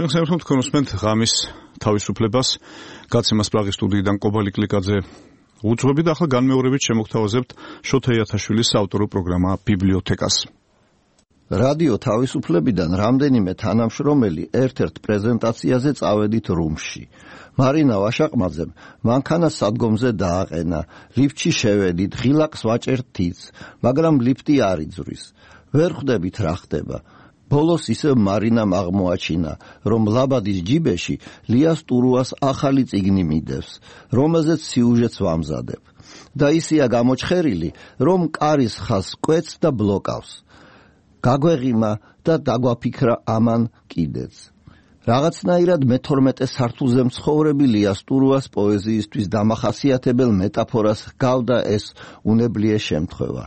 მოგესალმებით თქვენ უსმენთ ღამის თავისუფლებას გაცემას პრაღის სტუდიიდან კობალი კლიკაძე უძღვები და ახლა განმეორებით შემოგთავაზებთ შოთა იათაშვილის საავტორო პროგრამა ბიბლიოთეკას. რადიო თავისუფლებიდან რამდენიმე თანამშრომელი ერთ-ერთ პრეზენტაციაზე წავედით რუმში. მარინა ვაშაყმაძემ მანქანა სადგომზე დააყენა, ლიფტში შევედით, ღილაკს ვაჭერთ თიც, მაგრამ ლიფტი არ იძვრის. ვერ ხვდებით რა ხდება. ბოლოს ისევ მარინამ აღმოაჩინა, რომ ლაბადის ჯიბეში ლიას ტურუას ახალი წიგნი მიდევს, რომელზეც სიუჟეტს ვამზადებ. და ისია გამოჩხერილი, რომ კარის ხაზს კვეთს და ბლოკავს. გაგვეღიმა და დაგვაფიქრა ამან კიდეც. რაღაცნაირად მეთორმეტე სართულზე მცხოვრები ლიას ტურუას პოეზიისთვის დამახასიათებელ მეტაფორას ჰგავდა ეს უნებლიე შემთხვევა.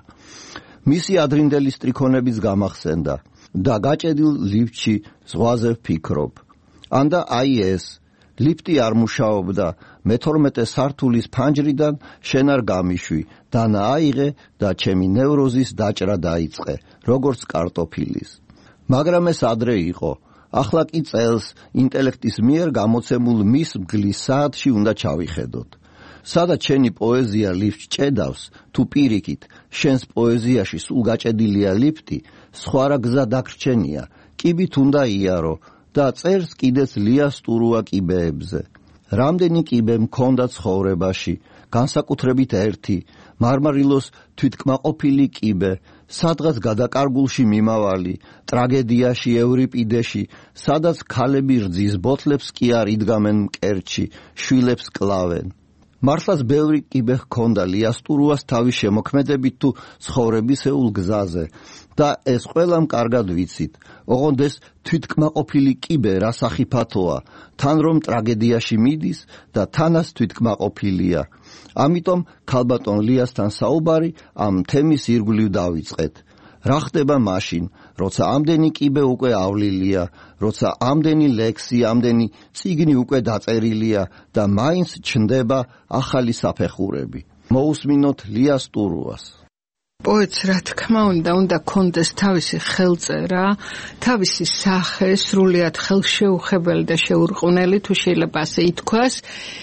მისი ადრინდელი სტრიქონებიც გამახსენდა და გაჭედილ ლიფტში ზღვაზე ვფიქრობ. ანდა აი ეს, ლიფტი არ მუშაობდა, მეთორმეტე სართულის ფანჯრიდან შენ არ გამიშვი, დანა აიღე და ჩემი ნევროზის დაჭრა დაიწყე, როგორც კარტოფილის. მაგრამ ეს ადრე იყო. ახლა კი წელს ინტელექტის მიერ გამოცემულ მის მგლის საათში უნდა ჩავიხედოთ. სადაც შენი პოეზია ლიფტს ჭედავს, თუ პირიქით, შენს პოეზიაში სულ გაჭედილია ლიფტი, სხვა რა გზა დაგრჩენია, კიბით უნდა იარო და წერს კიდეც ლიას ტურუა კიბეებზე. რამდენი კიბე მქონდა ცხოვრებაში, განსაკუთრებით ერთი, მარმარილოს თვითკმაყოფილი კიბე, სადღაც გადაკარგულში მიმავალი, ტრაგედიაში ევრიპიდეში, სადაც ქალები რძის ბოთლებს კი არ იდგამენ მკერდში, შვილებს კლავენ. მართლაც ბევრი კიბე ჰქონდა ლიას ტურუას თავის შემოქმედებით თუ ცხოვრებისეულ გზაზე და ეს ყველამ კარგად ვიცით. ოღონდ ეს თვითკმაყოფილი კიბე რა სახიფათოა, თან რომ ტრაგედიაში მიდის და თანაც თვითკმაყოფილია. ამიტომ ქალბატონ ლიასთან საუბარი ამ თემის ირგვლივ დავიწყეთ. რა ხდება მაშინ, როცა ამდენი კიბე უკვე ავლილია, როცა ამდენი ლექსი, ამდენი წიგნი უკვე დაწერილია და მაინც ჩნდება ახალი საფეხურები. მოусმინოთ ლიას ტურუას. პოეტს რა თქმა უნდა, უნდა კონდეს თავისი ხელწერა, თავისი სახე, სრულიად ხელშეუხებელი და შეურყვნელი, თუ შეიძლება ასე ითქვას,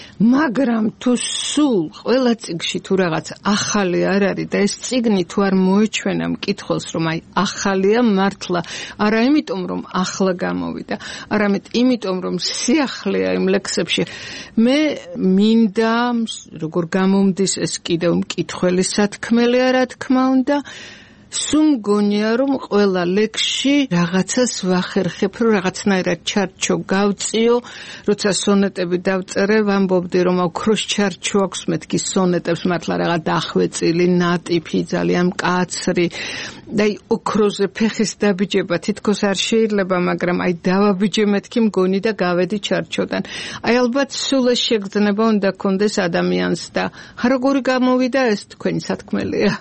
მაგრამ თუ სულ ყველა წიგნში თუ რაღაც ახალი არ არის და ეს წიგნი თუ არ მოეჩვენა მკითხველს, რომ აი ახალია მართლა, არა იმიტომ რომ ახლა გამოვიდა, არამედ იმიტომ რომ სიახლეა იმ ლექსებში, მე მინდა როგორ გამომდის ეს კიდევ მკითხველის სათქმელია რა თქმა უნდა, სულ მგონია რომ ყველა ლექსში რაღაცას ვახერხებ, რომ რაღაცნაირად ჩარჩო გავწიო, როცა სონეტები დავწერე, ვამბობდი რომ ოქროს ჩარჩო აქვს, მეთქი სონეტებს მართლა რაღაც დახვეწილი, ნატიფი, ძალიან მკაცრი და აი ოქროზე ფეხის დაბიჯება თითქოს არ შეიძლება, მაგრამ აი დავაბიჯე მეთქი მგონი და გავედი ჩარჩოდან. აი ალბათ სულ ეს შეგრძნება უნდა კონდეს ადამიანს და როგორი გამოვიდა ეს თქვენი სათქმელია.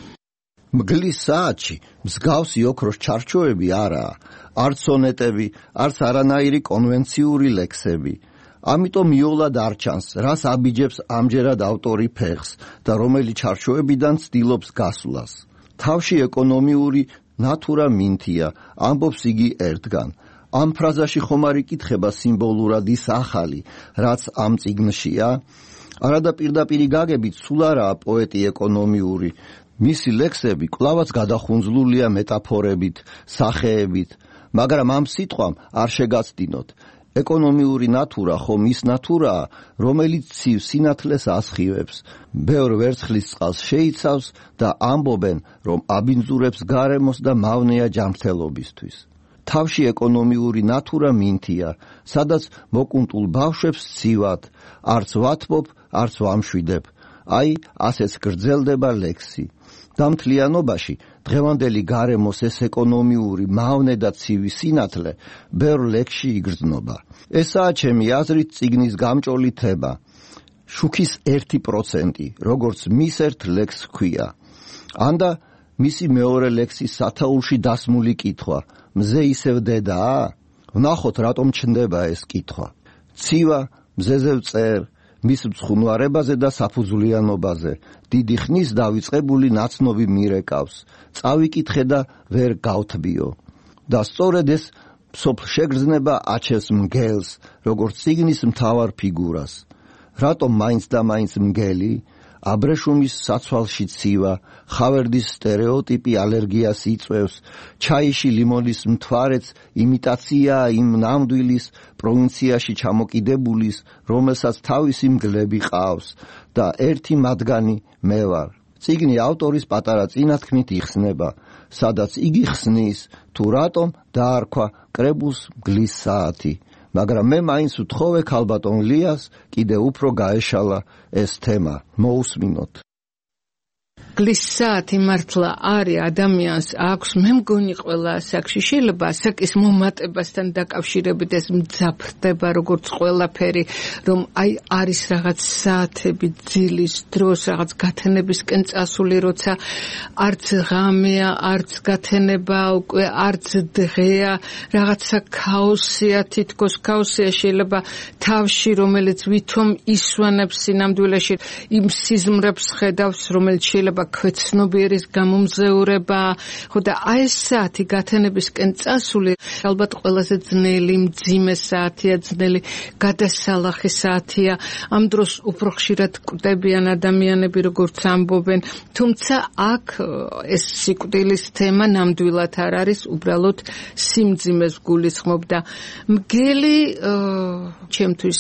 მგლის საათში მსგავსი ოქროს ჩარჩოები არაა, არც სონეტები, არც არანაირი კონვენციური ლექსები. ამიტომ იოლად არ ჩანს, რას აბიჯებს ამჯერად ავტორი ფეხს და რომელი ჩარჩოებიდან ცდილობს გასვლას. თავში ეკონომიური ნატურა მინთია, ამბობს იგი ერთგან. ამ ფრაზაში ხომ არ იკითხება სიმბოლურად ის ახალი, რაც ამ წიგნშია? არადა პირდაპირი გაგებით სულ არაა პოეტი ეკონომიური. მისი ლექსები კვლავაც გადახუნძლულია მეტაფორებით, სახეებით, მაგრამ ამ სიტყვამ არ შეგაცდინოთ. ეკონომიური ნატურა ხომ ის ნატურაა, რომელიც ცივ სინათლეს ასხივებს, ბევრ ვერცხლის წყალს შეიცავს და ამბობენ, რომ აბინძურებს გარემოს და მავნეა ჯანმრთელობისთვის. თავში ეკონომიური ნატურა მინთია, სადაც მოკუნტულ ბავშვებს ცივად, არც ვათბობ, არც ვამშვიდებ. აი, ასეც გრძელდება ლექსი. დამთლიანობაში დღევანდელი გარემოს ეს ეკონომიური მავნე და ცივი სინათლე ბევრ ლექსში იგრძნობა. ესაა ჩემი აზრით წიგნის გამჭოლი თემა. შუქის ერთი პროცენტი, როგორც მის ერთ ლექსს ჰქვია. ანდა მისი მეორე ლექსის სათაურში დასმული კითხვა, მზე ისევ დედაა? ვნახოთ რატომ ჩნდება ეს კითხვა. ცივა, მზეზე ვწერ, მის მცხუნვარებაზე და საფუძვლიანობაზე, დიდი ხნის დავიწყებული ნაცნობი მირეკავს, წავიკითხე და ვერ გავთბიო. და სწორედ ეს სოფლ შეგრძნება აჩენს მგელს, როგორც წიგნის მთავარ ფიგურას. რატომ მაინც და მაინც მგელი? აბრეშუმის საცვალში ცივა, ხავერდის სტერეოტიპი ალერგიას იწვევს, ჩაიში ლიმონის მთვარეც იმიტაციაა იმ ნამდვილის პროვინციაში ჩამოკიდებულის, რომელსაც თავისი მგლები ყავს და ერთი მათგანი მე ვარ. წიგნი ავტორის პატარა წინათქმით იხსნება, სადაც იგი ხსნის, თუ რატომ დაარქვა კრებულს მგლის საათი. მაგრამ მე მაინც ვთხოვე ქალბატონ ლიას კიდე უფრო გაეშალა ეს თემა. მოусმინოთ. მგლის საათი მართლა არის ადამიანს აქვს, მე მგონი ყველა ასაკში შეიძლება ასაკის მომატებასთან დაკავშირებით ეს მძაფრდება როგორც ყველაფერი, რომ აი არის რაღაც საათები ძილის დროს, რაღაც გათენებისკენ წასული, როცა არც ღამეა, არც გათენება, უკვე არც დღეა, რაღაცა ქაოსია, თითქოს ქაოსია შეიძლება თავში, რომელიც ვითომ ისვანებს სინამდვილეში იმ სიზმრებს ხედავს, რომელიც შეიძლება ქვეცნობიერის გამომზეურება, ხო და აი ეს საათი გათენებისკენ წასული, ალბათ ყველაზე ძნელი, მძიმე საათია, ძნელი გადასალახი საათია. ამ დროს უფრო ხშირად კვდებიან ადამიანები, როგორც ამბობენ, თუმცა აქ ეს სიკვდილის თემა ნამდვილად არ არის, უბრალოდ სიმძიმეს გულისხმობ და მგელი ჩემთვის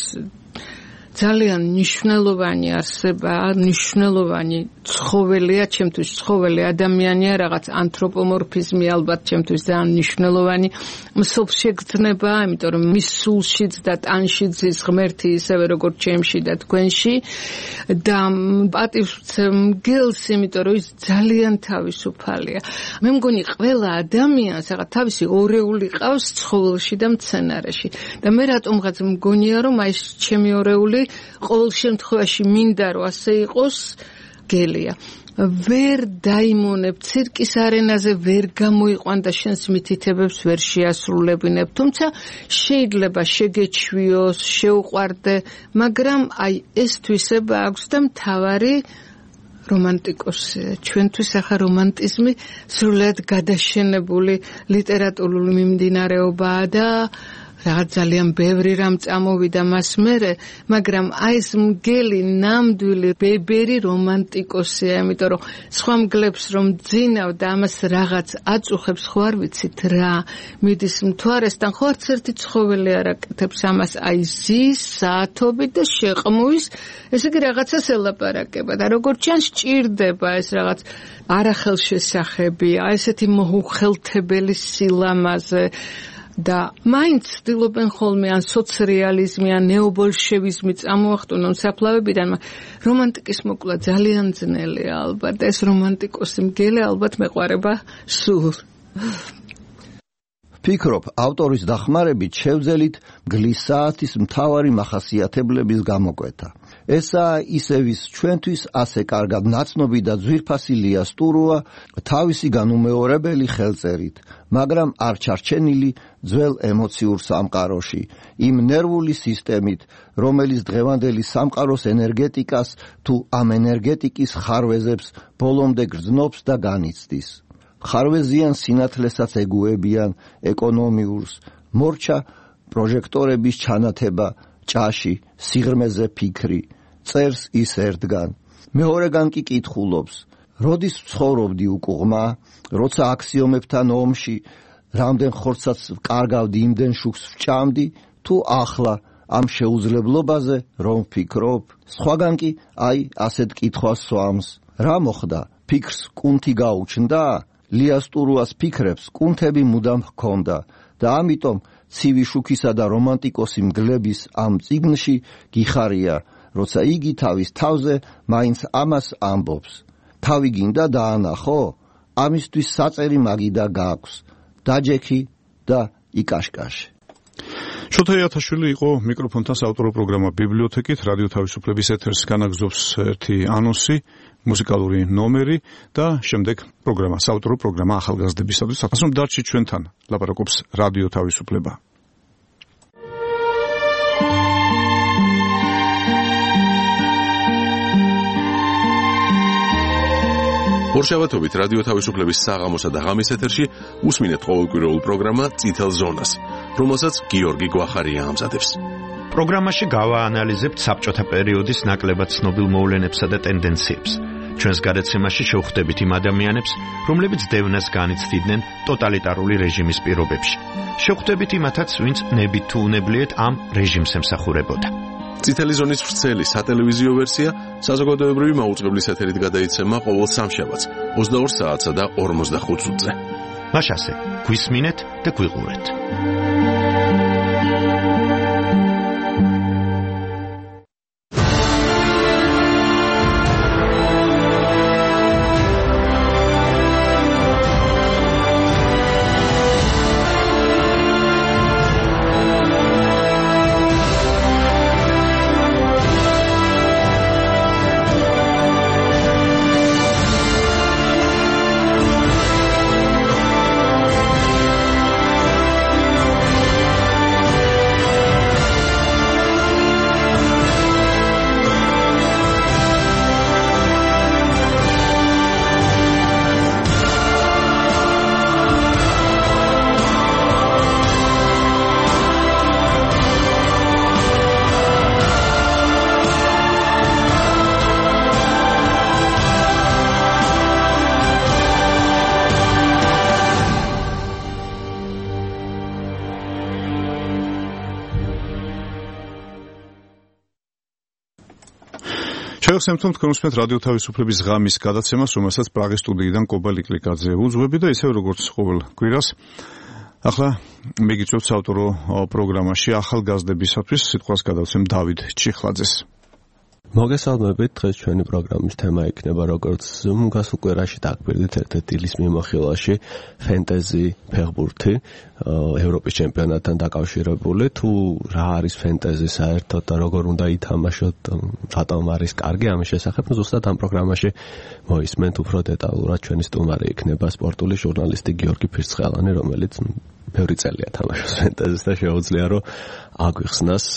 ძალიან მნიშვნელოვანი არსებაა, მნიშვნელოვანი ცხოველია, ჩემთვის ცხოველი ადამიანია, რაღაც ანთროპომორფიზმი ალბათ ჩემთვის ძალიან მნიშვნელოვანი მსოფშეგრძნება, იმიტომ რომ მის სულშიც და ტანში ძის ღმერთი ისევე როგორც ჩემში და თქვენში და პატივს მგელს, იმიტომ რომ ის ძალიან თავისუფალია. მე მგონი ყველა ადამიანს რაღაც თავისი ორეული ყავს ცხოველში და მცენარეში და მე რატომღაც მგონია რომ აი ეს ჩემი ორეული ყოველ შემთხვევაში მინდა რომ ასე იყოს გელია. ვერ დაიმონებ ცირკის არენაზე, ვერ გამოიყვან და შენს მითითებებს ვერ შეასრულებინებ, თუმცა შეიძლება შეგეჩვიოს, შეუყვარდე, მაგრამ აი ეს თვისება აქვს და მთავარი რომანტიკოსია. ჩვენთვის ახლა რომანტიზმი სრულად გადაშენებული ლიტერატურული მიმდინარეობაა და რაღაც ძალიან ბევრი რამ წამოვიდა მას მერე, მაგრამ აი ეს მგელი ნამდვილი ბებერი რომანტიკოსია, იმიტომ რომ სხვა მგლებს რომ ძინავ და ამას რაღაც აწუხებს, ხო არ ვიცით რა, მიდის მთვარესთან, ხო არც ერთი ცხოველი არ აკეთებს ამას, აი ზის, საათობით და შეყმვის, ესე იგი რაღაცას ელაპარაკება და როგორც ჩანს ჭირდება ეს რაღაც არახელშესახები, აი ესეთი მოუხელთებელი სილამაზე და მაინც ცდილობენ ხოლმე ან სოცრეალიზმი ან ნეობოლშევიზმი წამოახტუნონ საფლავებიდან, რომანტიკის მოკლა ძალიან ძნელია ალბათ და ეს რომანტიკოსი მგელი ალბათ მეყვარება სულ. ფიქრობ, ავტორის დახმარებით შევძელით მგლის საათის მთავარი მახასიათებლების გამოკვეთა. ესაა ისევის ჩვენთვის ასე კარგად ნაცნობი და ძვირფასი ლია სტურუა თავისი განუმეორებელი ხელწერით, მაგრამ არ ჩარჩენილი ძველ ემოციურ სამყაროში, იმ ნერვული სისტემით, რომელიც დღევანდელი სამყაროს ენერგეტიკას თუ ამ ენერგეტიკის ხარვეზებს ბოლომდე გრძნობს და განიცდის. ხარვეზიან სინათლესაც ეგუებიან ეკონომიურს, მორჩა პროჟექტორების ჩანათება, ჭაში, სიღრმეზე ფიქრი, წერს ის ერთგან. მეორეგან კი კითხულობს, როდის ცხოვრობდი უკუღმა, როცა აქსიომებთან ომში, რამდენ ხორცაც კარგავდი, იმდენ შუქს ვჭამდი, თუ ახლა ამ შეუძლებლობაზე რომ ვფიქრობ. სხვაგან კი აი ასეთ კითხვას სვამს. რა მოხდა? ფიქრს კუნთი გაუჩნდა? ლიას ტურუას ფიქრებს კუნთები მუდამ ჰქონდა და ამიტომ ცივი შუქისა და რომანტიკოსი მგლების ამ წიგნში გიხარია, როცა იგი თავის თავზე მაინც ამას ამბობს. თავი გინდა დაანახო? ამისთვის საწერი მაგიდა გაქვს. დაჯექი და იკაშკაშე. შოთა იათაშვილი იყო მიკროფონთან საავტორო პროგრამა ბიბლიოთეკით, რადიო თავისუფლების ეთერს განაგზობს ერთი ანონსი, მუსიკალური ნომერი და შემდეგ პროგრამა, საავტორო პროგრამა ახალგაზრდებისათვის. ასე რომ დარჩი ჩვენთან, ლაპარაკობს რადიო თავისუფლება. ორშაბათობით რადიო თავისუფლების საღამოსა და ღამის ეთერში უსმინეთ ყოველკვირეულ პროგრამა წითელ ზონას, რომელსაც გიორგი გვახარია ამზადებს. პროგრამაში გავაანალიზებთ საბჭოთა პერიოდის ნაკლებად ცნობილ მოვლენებსა და ტენდენციებს. ჩვენს გადაცემაში შევხვდებით იმ ადამიანებს, რომლებიც დევნას განიცდიდნენ ტოტალიტარული რეჟიმის პირობებში. შევხვდებით იმათაც, ვინც ნებით თუ უნებლიეთ ამ რეჟიმს ემსახურებოდა. წითელი ზონის ვრცელი სატელევიზიო ვერსია საზოგადოებრივი მაუწყებლის ეთერით გადაიცემა ყოველ სამშაბათს ოცდაორ საათსა და ორმოცდახუთ წუთზე. მაშასე, გვისმინეთ და გვიყურეთ. შევხსენებთ თქვენ უსმენთ რადიო თავისუფლების ღამის გადაცემას, რომელსაც პრაღის სტუდიიდან კობა ლიკლიკაძე უძღვები და ისევ როგორც ყოველ კვირას ახლა მეგიწევთ საავტორო პროგრამაში ახალგაზრდებისათვის სიტყვას გადავცემ დავით ჩიხლაძეს. მოგესალმებით, დღეს ჩვენი პროგრამის თემა იქნება როგორც გასულ კვირაში დაგვირდით ერთ-ერთ დილის მიმოხილვაში ფენტეზი ფეხბურთი ევროპის ჩემპიონატთან დაკავშირებული. თუ რა არის ფენტეზი საერთოდ და როგორ უნდა ითამაშოთ, რატომ არის კარგი ამის შესახებ, ზუსტად ამ პროგრამაში მოისმენთ უფრო დეტალურად. ჩვენი სტუმარი იქნება სპორტული ჟურნალისტი გიორგი ფირცხელანი, რომელიც ბევრი წელია თამაშობს ფენტეზის და შეუძლია რომ აგვიხსნას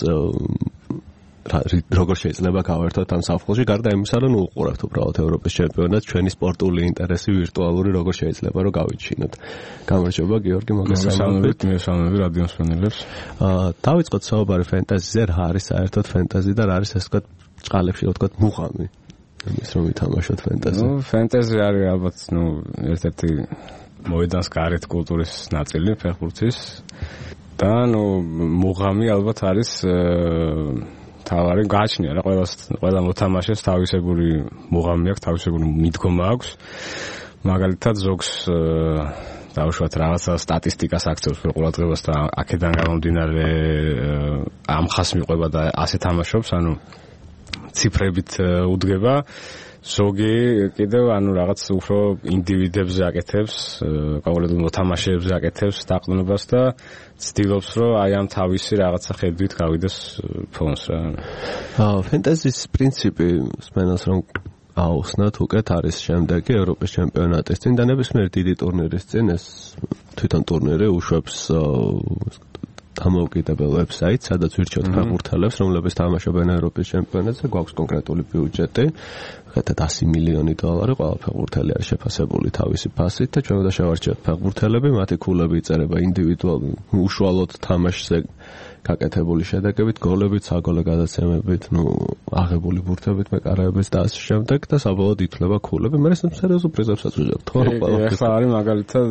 როგორ შეიძლება გავერთოთ ამ საფხულში, გარდა იმისა, რომ უყურებთ უბრალოდ ევროპის ჩემპიონატს, ჩვენი სპორტული ინტერესი ვირტუალური როგორ შეიძლება რომ გავიჩინოთ. გამარჯობა გიორგი, მოგესალმებით. მოგესალმებით რადიო მსმენელებს. აა დავიწყოთ საუბარი ფენტეზიზე, რა არის საერთოდ ფენტეზი და რა არის ასე ვთქვათ ჭყალებში, რა ვთქვათ მუღამი. იმის რომ ითამაშოთ ფენტეზი. ნუ ფენტეზი არის ალბათ ნუ ერთ-ერთი მოედანს გარეთ კულტურის ნაწილი ფეხბურთის და ნუ მუღამი ალბათ არის თავარი გააჩნია რა ყველა ყველა მოთამაშეს თავისებური მუღამი აქვს, თავისებური მიდგომა აქვს. მაგალითად ზოგს დაუშვათ რაღაცა სტატისტიკას აქცევს ყურადღებას და აქედან გამომდინარე ამ ხას მიყვება და ასე თამაშობს, ანუ ციფრებით უდგება. ზოგი კიდევ ანუ რაღაც უფრო ინდივიდებზე აკეთებს, ყოველდღიურ მოთამაშეებზე აკეთებს დაყრდნობას და ცდილობს რომ აი ამ თავისი რაღაცა ხედვით გავიდეს ფონს რა. აა ფენტეზის პრინციპი სმენელს რომ აუხსნათ უკეთ არის შემდეგი ევროპის ჩემპიონატის წინ და ნებისმიერ დიდი ტურნირის წინ ეს თვითონ ტურნირი უშვებს დამოუკიდებელ ვებსაიტს, სადაც ვირჩევთ ფეხბურთელებს, რომლებიც თამაშობენ ევროპის ჩემპიონატზე, გვაქვს კონკრეტული ბიუჯეტი, ხეთად ასი მილიონი დოლარი, ყველა ფეხბურთელი არის შეფასებული თავისი ფასით და ჩვენ უნდა შევარჩიოთ ფეხბურთელები, მათი ქულები იწერება ინდივიდუალურ, უშუალოდ თამაშზე გაკეთებული შედეგებით, გოლებით, საგოლე გადაცემებით, ნუ აღებული ბურთებით, მეკარეებით და ასე შემდეგ და საბოლოოდ ითვლება ქულები, მაგრამ ეს სერიოზულ პრიზებსაც ვიღებთ, ხო? ეხლა არის მაგალითად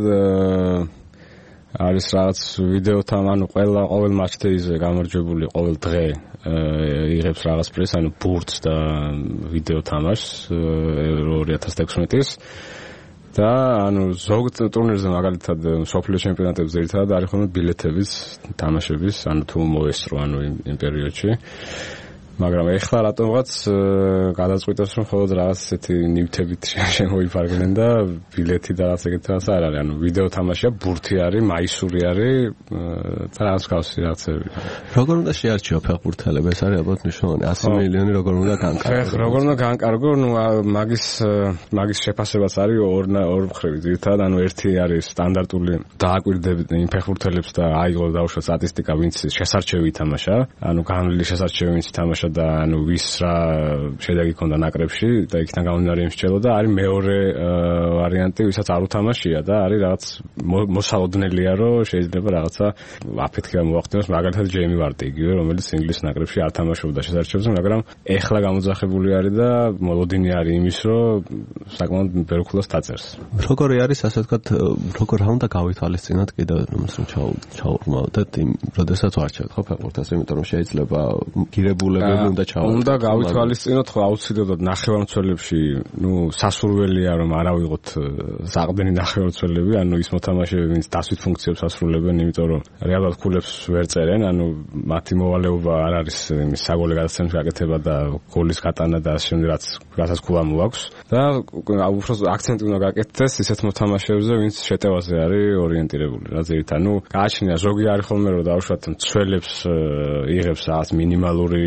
არის რაღაც ვიდეოთან, ანუ ყველა ყოველ მატჩდეიზე გამარჯვებული ყოველ დღე იღებს რაღაც პრიზს, ანუ ბურთს და ვიდეო თამაშს ორი ათას ექვსმეტის და ანუ ზოგ ტურნირზე მაგალითად მსოფლიო ჩემპიონატებზე ერთად არის ხოლმე ბილეთების თამაშების, ანუ თუ მოესწრო ანუ იმ პერიოდში. მაგრამ ეხლა რატომღაც გადაწყვიტეს რომ მხოლოდ რაღაც ესეთი ნივთებით შემოიფარგლენ და ბილეთი და რაღაც ეგეთი რაღაც არ არის. ანუ ვიდეო თამაშია, ბურთი არის, მაისური არის და რაღაც გავსი რაღაცები. როგორ უნდა შეარჩიო ფეხბურთელები? ეს არის ალბათ მნიშვნელოვანი. ასი მილიონი როგორ უნდა განკარგო? როგორ უნდა განკარგო? ნუ მაგის მაგის შეფასებაც არის ორ ორ მხრივი ძირითადად. ანუ ერთი არის სტანდარტული დააკვირდებით იმ ფეხბურთელებს და აიღო დაუშვა სტატისტიკა, ვინც შესარჩევი ითამაშა. ანუ განვლილი შესარჩევი ვინც ითამაშა და ანუ ვის რა შედეგი ჰქონდა ნაკრებში და იქიდან გამომდინარე იმსჯელოდა, არის მეორე ვარიანტი, ვისაც არ უთამაშია და არის რაღაც მოსალოდნელია, რომ შეიძლება რაღაცა აფეთქება მოახდინოს, მაგალითად ჯეიმი ვარტი იგივე, რომელიც ინგლისის ნაკრებში არ თამაშობდა შესარჩევზე, მაგრამ ეხლა გამოძახებული არის და მოლოდინი არის იმის, რომ საკმაოდ ბევრ ქულას დაწერს. როგორი არის ასე ვთქვათ, როგორ რა უნდა გავითვალისწინოთ კიდევ რომ ჩაურმავდეთ იმ როდესაც ვარჩევთ ხო ფეხბურთას, იმიტომ რომ შეიძლება გირებულებები უნდა ჩაურმავდეთ. უნდა გავითვალისწინოთ ხო აუცილებლად ნახევარმცველებში, ნუ სასურველია რომ არ ავიღოთ საყრდენი ნახევარმცველები, ანუ ის მოთამაშეები, ვინც დასვით ფუნქციებს ასრულებენ, იმიტომ რომ რეალურად ქულებს ვერ წერენ, ანუ მათი მოვალეობა არ არის იმის საგოლე გადაცემის გაკეთება და გოლის გატანა და ასე შემდეგ, რაც რასაც ქულა მოაქვს და უფრო აქცენტი უნდა გაკეთდეს ისეთ მოთამაშეებზე, ვინც შეტევაზე არის ორიენტირებული. რა ძირითადად, ნუ გააჩნია ზოგი არის ხოლმე რომ დაუშვათ მცველებს იღებს რაღაც მინიმალური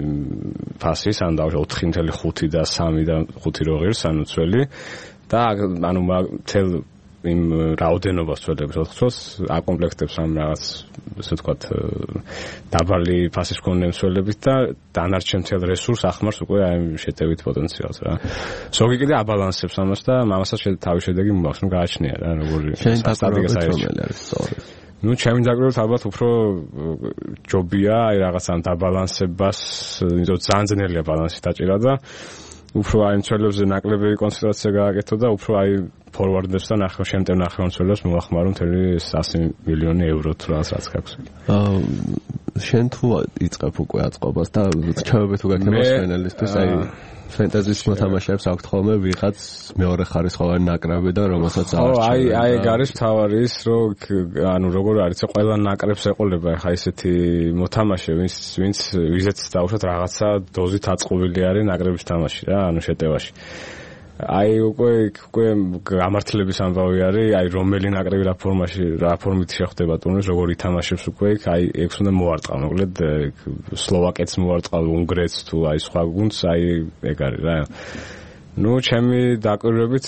ფასის, ანუ დაუშვათ ოთხი ნული ხუთი და სამი და ხუთი რო ღირს, ანუ მცველი და ანუ თელ იმ რაოდენობას ცვლებს ოთხს აკომპლექტებს ამ რაღაც ასე ვთქვათ დაბალი ფასის მქონე მცველებით და დანარჩენ თელ რესურს ახმარს უკვე აი შეტევით პოტენციალს რა. ზოგი კიდე აბალანსებს ამას და ამასაც თავის შედეგი მოაქვს, ნუ გააჩნია რა როგორი სტატისტიკა საერთოდ. ნუ ჩემი დაკვირვებით ალბათ უფრო ჯობია აი რაღაც ამ დაბალანსებას, იმიტომ ძალიან ძნელია ბალანსი დაჭირა და უფრო აი მცველებზე ნაკლები კონცენტრაცია გააკეთო და უფრო აი ფორვარდებს და ნახევარ შემტევ ნახევარმცველებს მოახმარო მთელი ასი მილიონი ევრო თუ რაღაც რაც გაქვს. აა შენ თუ იწყებ უკვე აწყობას და რჩევები თუ გაქნება სპეციალისტის აი ფენტეზის მოთამაშეებს აქვთ ხოლმე ვიღაც მეორე ხარისხოვანი ნაკრები და რომელსაც აარჩევენ. აი აი ეგ არის თავარი ის რომ ანუ როგორ არის ყველა ნაკრებს ეყოლება ხა ისეთი მოთამაშე ვინც ვინც ვიზეც დაუშვათ რაღაცა დოზით აწყობილი არის ნაკრების თამაში რა ანუ შეტევაში. აი უკვე უკვე გამართლების ამბავი არის, აი რომელი ნაკრები რა ფორმაში რა ფორმით შეხვდება ტურნირს, როგორ ითამაშებს უკვე იქ, აი ეგს უნდა მოარტყა, მოკლედ სლოვაკეთს მოარტყა, უნგრეთს თუ აი სხვა გუნდს, აი ეგ არის რა. ნუ ჩემი დაკვირვებით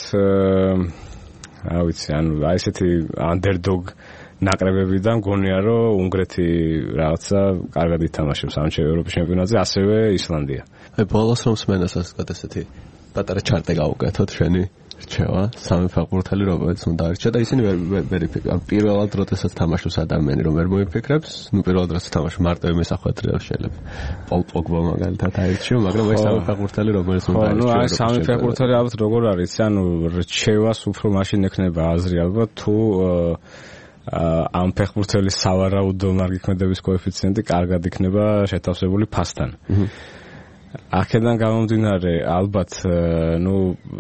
რა ვიცი, ანუ აი ესეთი underdog ნაკრებებიდან მგონია რომ უნგრეთი რაღაცა კარგად ითამაშებს ამ ევროპის ჩემპიონატზე, ასევე ისლანდია. აი ბოლოს რომ სმენას ასე ვთქვათ ესეთი პატარა ჩარტი გავუკეთოთ შენი რჩევა სამი ფეხბურთელი რომელიც უნდა არჩა და ისინი ვერ ვერიფიკა პირველად როდესაც თამაშობს ადამიანი რომ ვერ მოიფიქრებს ნუ პირველად როდესაც თამაშობს მარტო მესახვედრი რა შეიძლება პოლ პოგბა მაგალითად აირჩიო მაგრამ ეს სამი ფეხბურთელი რომელიც უნდა არჩიო ნუ აი სამი ფეხბურთელი ალბათ როგორ არის ანუ რჩევას უფრო მაშინ ექნება აზრი ალბათ თუ ამ ფეხბურთელის სავარაუდო მარგქმედების კოეფიციენტი კარგად იქნება შეთავსებული ფასთან აქედან გამომდინარე ალბათ ნუ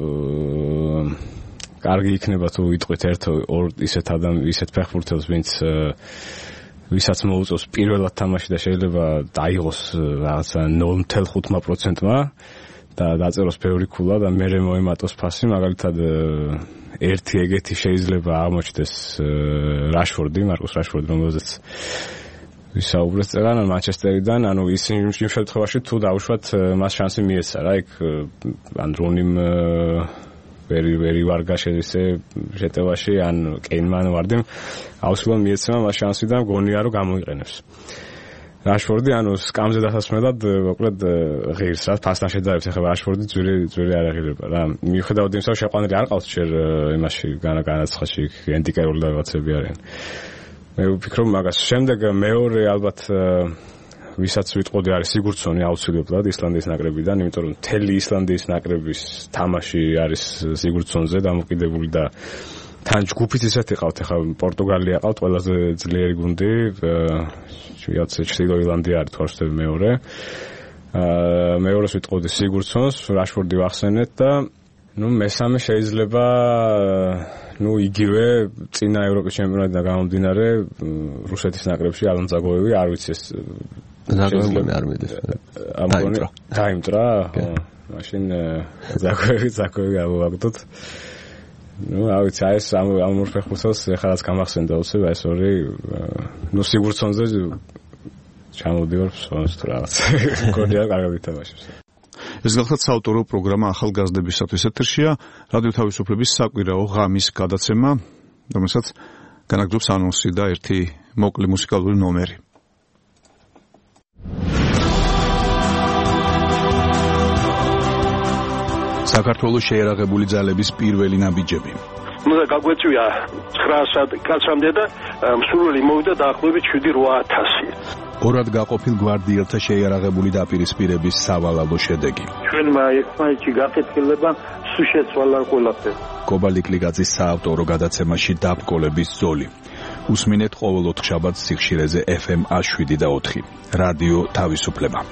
კარგი იქნება თუ ვიტყვით ერთ ორ ისეთ ადამ ისეთ ფეხბურთელს ვინც ვისაც მოუწევს პირველად თამაში და შეიძლება დაიღოს რაღაცა ნულ ნული ხუთი პროცენტმა და დაწეროს ბევრი ქულა და მერე მოიმატოს ფასი მაგალითად ერთი ეგეთი შეიძლება აღმოჩნდეს რაშფორდი მარკუს რაშფორდი რომელზეც ვისაუბრეთ წერან მანჩესტერიდან, ანუ ის იმ შემთხვევაში თუ დაუშვათ მას შანსი მიეცა რა, იქ ან რონიმ ვერი ვერი ვარგა შეესე შეტევაში, ან კეინმან ვარდიმ აუცილებლად მიეცემა მას შანსი და მგონია რომ გამოიყენებს. რაშფორდი ანუ სკამზე დასასმელად მოკლედ ღირს რა, ფასთან შეძარებს ახლა რაშფორდი ძვირი ძვირი არ აღირება რა. მიუხედავად იმისა, რომ შეყვანილი არ ყავს შენ იმაში განაცხადში ენდიკერული და რაღაცები არიან. მე ვფიქრობ მაგას შემდეგ მეორე ალბათ ვისაც ვიტყოდი არის სიგურდსონი აუცილებლად ისლანდიის ნაკრებიდან, იმიტომ რომ მთელი ისლანდიის ნაკრების თამაში არის სიგურდსონზე დამოკიდებული და თან ჯგუფით ისეთი ყავთ, ახლა პორტუგალია ყავთ ყველაზე ძლიერი გუნდი, ვიღაც ჩრდილო ირლანდია არის თუ არ ვცდები მეორე. აა მეორეს ვიტყოდი სიგურდსონს, რაშფორდი ვახსენეთ და ნუ მესამე შეიძლება ნუ იგივე წინა ევროპის ჩემპიონატიდან გამომდინარე რუსეთის ნაკრებში ალან ზაგოევი არ ვიცი ეს ზაგოევი არ მიდის ამგონი დაიმტრა ხო მაშინ ზაგოევი ზაგოევი ავაგდოთ ნუ არ ვიცი აი ეს ამ ამ ორ ფეხბურთელს ეხლაც გამახსენდა უცებ აი ეს ორი ნუ სიგურდსონზე ჩამოდივარ ფსონს თუ რაღაც გონია კარგად ითამაშებს ეს გახლავთ საავტორო პროგრამა ახალგაზრდებისათვის ეთერშია რადიო თავისუფლების საკვირაო ღამის გადაცემა, რომელსაც განაგრძობს ანონსი და ერთი მოკლე მუსიკალური ნომერი. საქართველოს შეერაღებული ძალების პირველი ნაბიჯები. უნდა გაგვეწვია ცხრაასად კაცამდე და მსურველი მოვიდა დაახლოებით შვიდი რვა ათასი. ორად გაყოფილ გვარდიელთა შეიარაღებული დაპირისპირების სავალალო შედეგი. ჩვენმა ერთმანეთში გაკეთილება სულ შეცვალა ყველაფერი. კობალტ კლიკაძის საავტორო გადაცემაში დაბრკოლების ზოლი. უსმინეთ ყოველ ოთხშაბათს სიხშირეზე ეფ ემ შვიდი და ოთხი. რადიო თავისუფლება.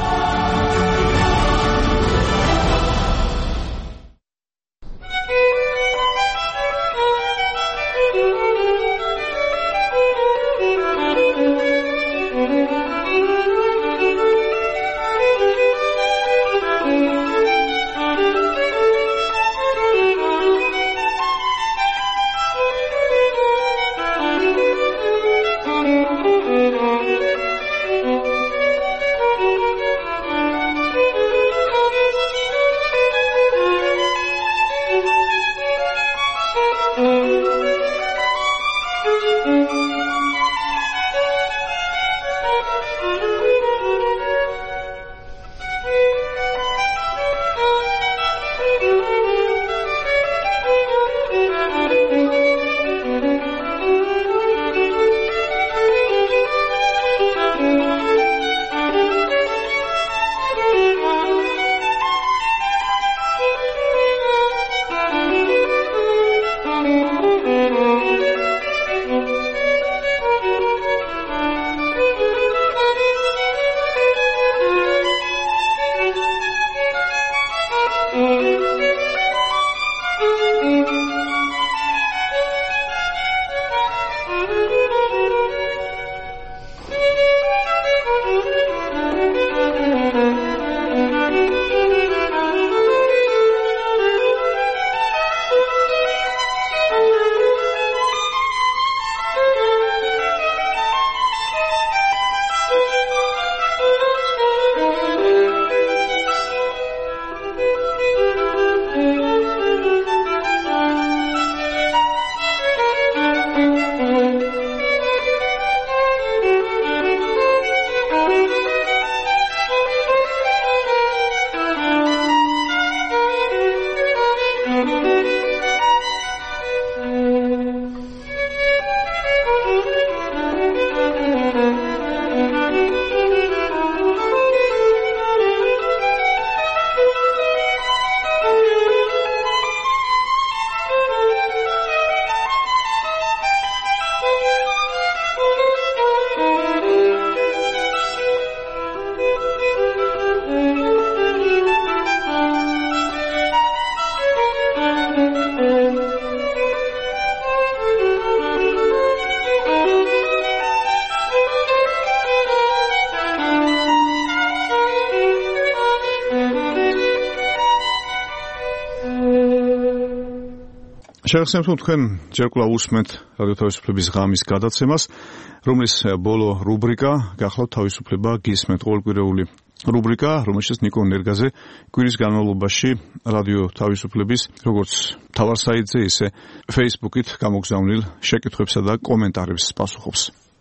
შეგახსენებთ თქვენ ჯერ კვლავ უსმენთ რადიო თავისუფლების ღამის გადაცემას, რომლის ბოლო რუბრიკა გახლავთ თავისუფლება გისმენთ, ყოველკვირეული რუბრიკა, რომელშიც ნიკო ნერგაზე კვირის განმავლობაში რადიო თავისუფლების როგორც მთავარ საიტზე, ისე Facebook-ით გამოგზავნილ შეკითხვებსა და კომენტარებს პასუხობს.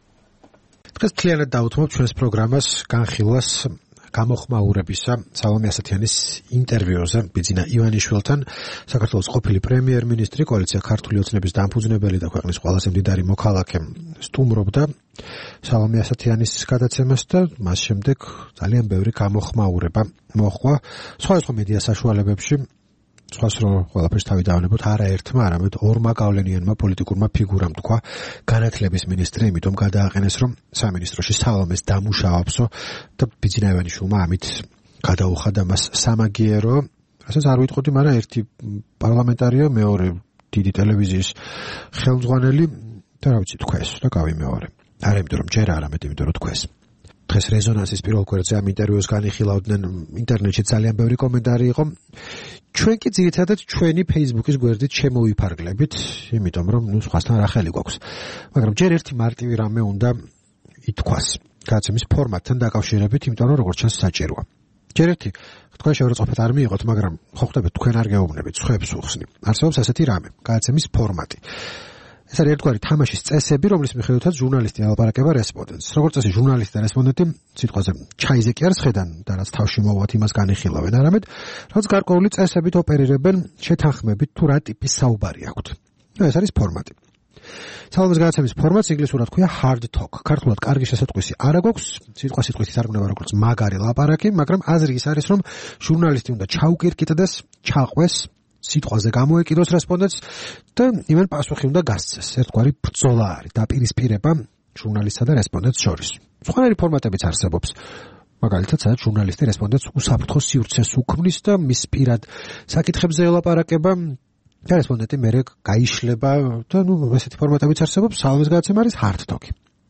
დღეს მთლიანად დავუთმობ ჩვენს პროგრამას განხილვას გამოხმაურებისა სალომე ასათიანის ინტერვიუზე ბიძინა ივანიშვილთან, საქართველოს ყოფილი პრემიერ-მინისტრი, კოალიცია ქართული ოცნების დამფუძნებელი და ქვეყნის ყველაზე მდიდარი მოქალაქე სტუმრობდა სალომე ასათიანის გადაცემას და მას შემდეგ ძალიან ბევრი გამოხმაურება მოხდა სხვადასხვა მედია საშუალებებში. სხვას რო ყველაფერს თავი დავანებოთ, არა ერთმა, არამედ ორმა გავლენიანმა პოლიტიკურმა ფიგურამ თქვა განათლების მინისტრი, იმიტომ გადააყენეს, რომ სამინისტროში სალომეს დამუშავებსო და ბიძინა ივანიშვილმა ამით გადაუხადა მას სამაგიერო. რასაც არ ვიტყოდი, მაგრამ ერთი პარლამენტარია, მეორე დიდი ტელევიზიის ხელმძღვანელი და რა ვიცი თქვეს და გავიმეორე. არა იმიტომ რომ ჯერ არამედ იმიტომ რომ თქვეს. დღეს რეზონანსის პირველ კვირტზე ამ ინტერვიუს განიხილავდნენ ინტერნეტში ძალიან ბევრი კომენტარი იყო. ჩვენ კი ძირითადად ჩვენი Facebook-ის გვერდით შემოვიფარგლებით, იმიტომ რომ ნუ სხვასთან რა ხელი გვაქვს. მაგრამ ჯერ ერთი მარტივი რამე უნდა ითქვას გადაცემის ფორმატთან დაკავშირებით, იმიტომ რომ როგორც ჩანს საჭიროა. ჯერ ერთი თქვენ შეურაცხყოფით არ მიიღოთ, მაგრამ ხო ხტებით თქვენ არ გეუბნებით, სხვებს უხსნი. არსებობს ასეთი რამე, გადაცემის ფორმატი. ეს არის ერთგვარი თამაშის წესები, რომლის მიხედვითაც ჟურნალისტი ელაპარაკება რესპონდენტს. როგორც წესი, ჟურნალისტი და რესპონდენტი სიტყვაზე ჩაიზე კი არ სხედან და რაც თავში მოვათ იმას განიხილავენ, არამედ რაც გარკვეული წესებით ოპერირებენ, შეთანხმებით თუ რა ტიპის საუბარი აქვთ. ეს არის ფორმატი. საუბრის გადაცემის ფორმატს ინგლისურად ქვია hard talk. ქართულად კარგი შესატყვისი არ აქვს, სიტყვა-სიტყვით ითარგმნება როგორც მაგარი ლაპარაკი, მაგრამ აზრი ის არის, რომ ჟურნალისტი უნდა ჩაუკირკიტდეს, ჩაყვეს, სიტყვაზე გამოეკიდოს რესპონდენტს და იმენ პასუხი უნდა გასცეს. ერთგვარი ბრძოლა არის, დაპირისპირება ჟურნალისტსა და რესპონდენტს შორის. სხვანაირი ფორმატებიც არსებობს. მაგალითად, სადაც ჟურნალისტი რესპონდენტს უსაფრთხო სივრცეს უქმნის და მის პირად საკითხებზე ელაპარაკება და რესპონდენტი მერე გაიშლება და ნუ ესეთი ფორმატებიც არსებობს. საუბრის გადაცემა არის hard talk.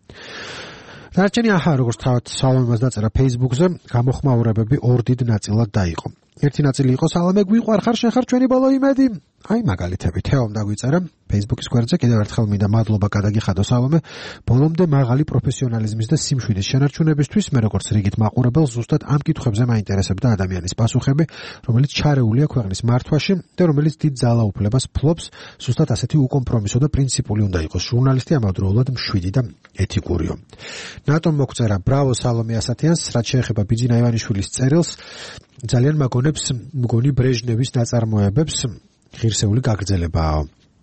დარჩენი ახლა როგორც თავად სალომემას დაწერა Facebook-ზე, გამოხმაურებები ორ დიდ ნაწილად დაიყო. ერთი ნაწილი იყო სალომე გვიყვარხარ შენ ხარ ჩვენი ბოლო იმედი. აი მაგალითები თეომ დაგვიწერა Facebook-ის გვერდზე, კიდევ ერთხელ მინდა მადლობა გადაგიხადო სალომე ბოლომდე მაღალი პროფესიონალიზმის და სიმშვიდის შენარჩუნებისთვის. მე როგორც რიგით მაყურებელს ზუსტად ამ კითხვებზე მაინტერესებდა ადამიანის პასუხები, რომელიც ჩარეულია ქვეყნის მართვაში და რომელიც დიდ ძალაუფლებას ფლობს. ზუსტად ასეთი უკომპრომისო და პრინციპული უნდა იყოს ჟურნალისტი, ამავდროულად მშვიდი და ეთიკურიო. ნატომ მოგწერა ბრავო სალომე ასათიანს, რაც შეეხება ბიძინა ივანიშვილის წერილს, ძალიან მაგონებს მგონი ბრეჟნევის ნაწარმოებებს, ღირსეული გაგრძელებაა.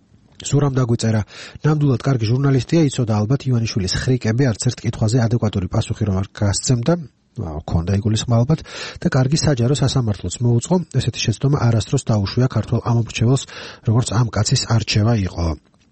სურამ დაგვიწერა, ნამდვილად კარგი ჟურნალისტია, იცოდა ალბათ ივანიშვილის ხრიკები, არც ერთ კითხვაზე ადეკვატური პასუხი რომ არ გასცემდა, ქონდა იგულისხმა ალბათ და კარგი საჯარო სასამართლოც მოუწყო. ესეთი შეცდომა არასდროს დაუშვია ქართველ ამომრჩეველს, როგორც ამ კაცის არჩევა იყო.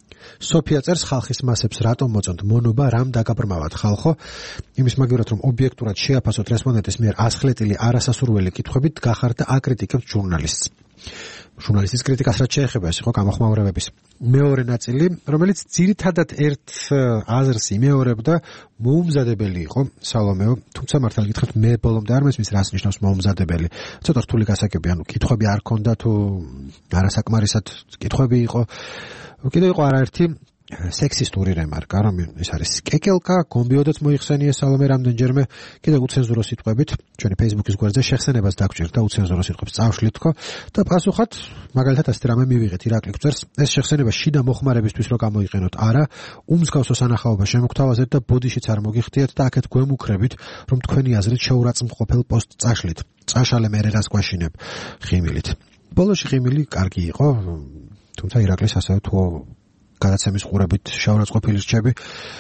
სოფია წერს, ხალხის მასებს რატომ მოწონთ მონობა, რამ დაგაბრმავათ ხალხო? იმის მაგივრად რომ ობიექტურად შეაფასოთ რესპონდენტის მიერ ასხლეტილი არასასურველი კითხვებით, გახართ და აკრიტიკებთ ჟურნალისტს. ჟურნალისტის კრიტიკას რაც შეეხება, ეს იყო გამოხმაურებების მეორე ნაწილი, რომელიც ძირითადად ერთ აზრს იმეორებდა, მოუმზადებელი იყო სალომეო, თუმცა მართლა გითხრათ, მე ბოლომდე არ მესმის რას ნიშნავს მოუმზადებელი. ცოტა რთული გასაგები, ანუ კითხვები არ ქონდა თუ არასაკმარისად კითხვები იყო. კიდევ იყო არაერთი სექსისტური რემარკა, რომ ეს არის კეკელკა, გომბიოდაც მოიხსენიეს სალომე რამდენჯერმე, კიდევ უცენზურო სიტყვებით, ჩვენი Facebook-ის გვერდზე შეხსენებას დაგჭირდა უცენზურო სიტყვებს წავშლით თქო და პასუხად, მაგალითად ასეთი რამე მივიღეთ ირაკლი გვწერს, ეს შეხსენება შიდა მოხმარებისთვის რო გამოიყენოთ, არა, უმსგავსო სანახაობა შემოგთავაზეთ და ბოდიშიც არ მოგიხდიათ და აქეთ გვემუქრებით, რომ თქვენი აზრით შეურაცხმყოფელ პოსტ წაშლით. წაშალე მერე რას გვაშინებ ხიმილით. ბოლოში ხიმილი კარგი იყო, თუმცა ირაკლის ასევე თუ გადაცემის ყურებით შაურაცხყოფილი რჩები,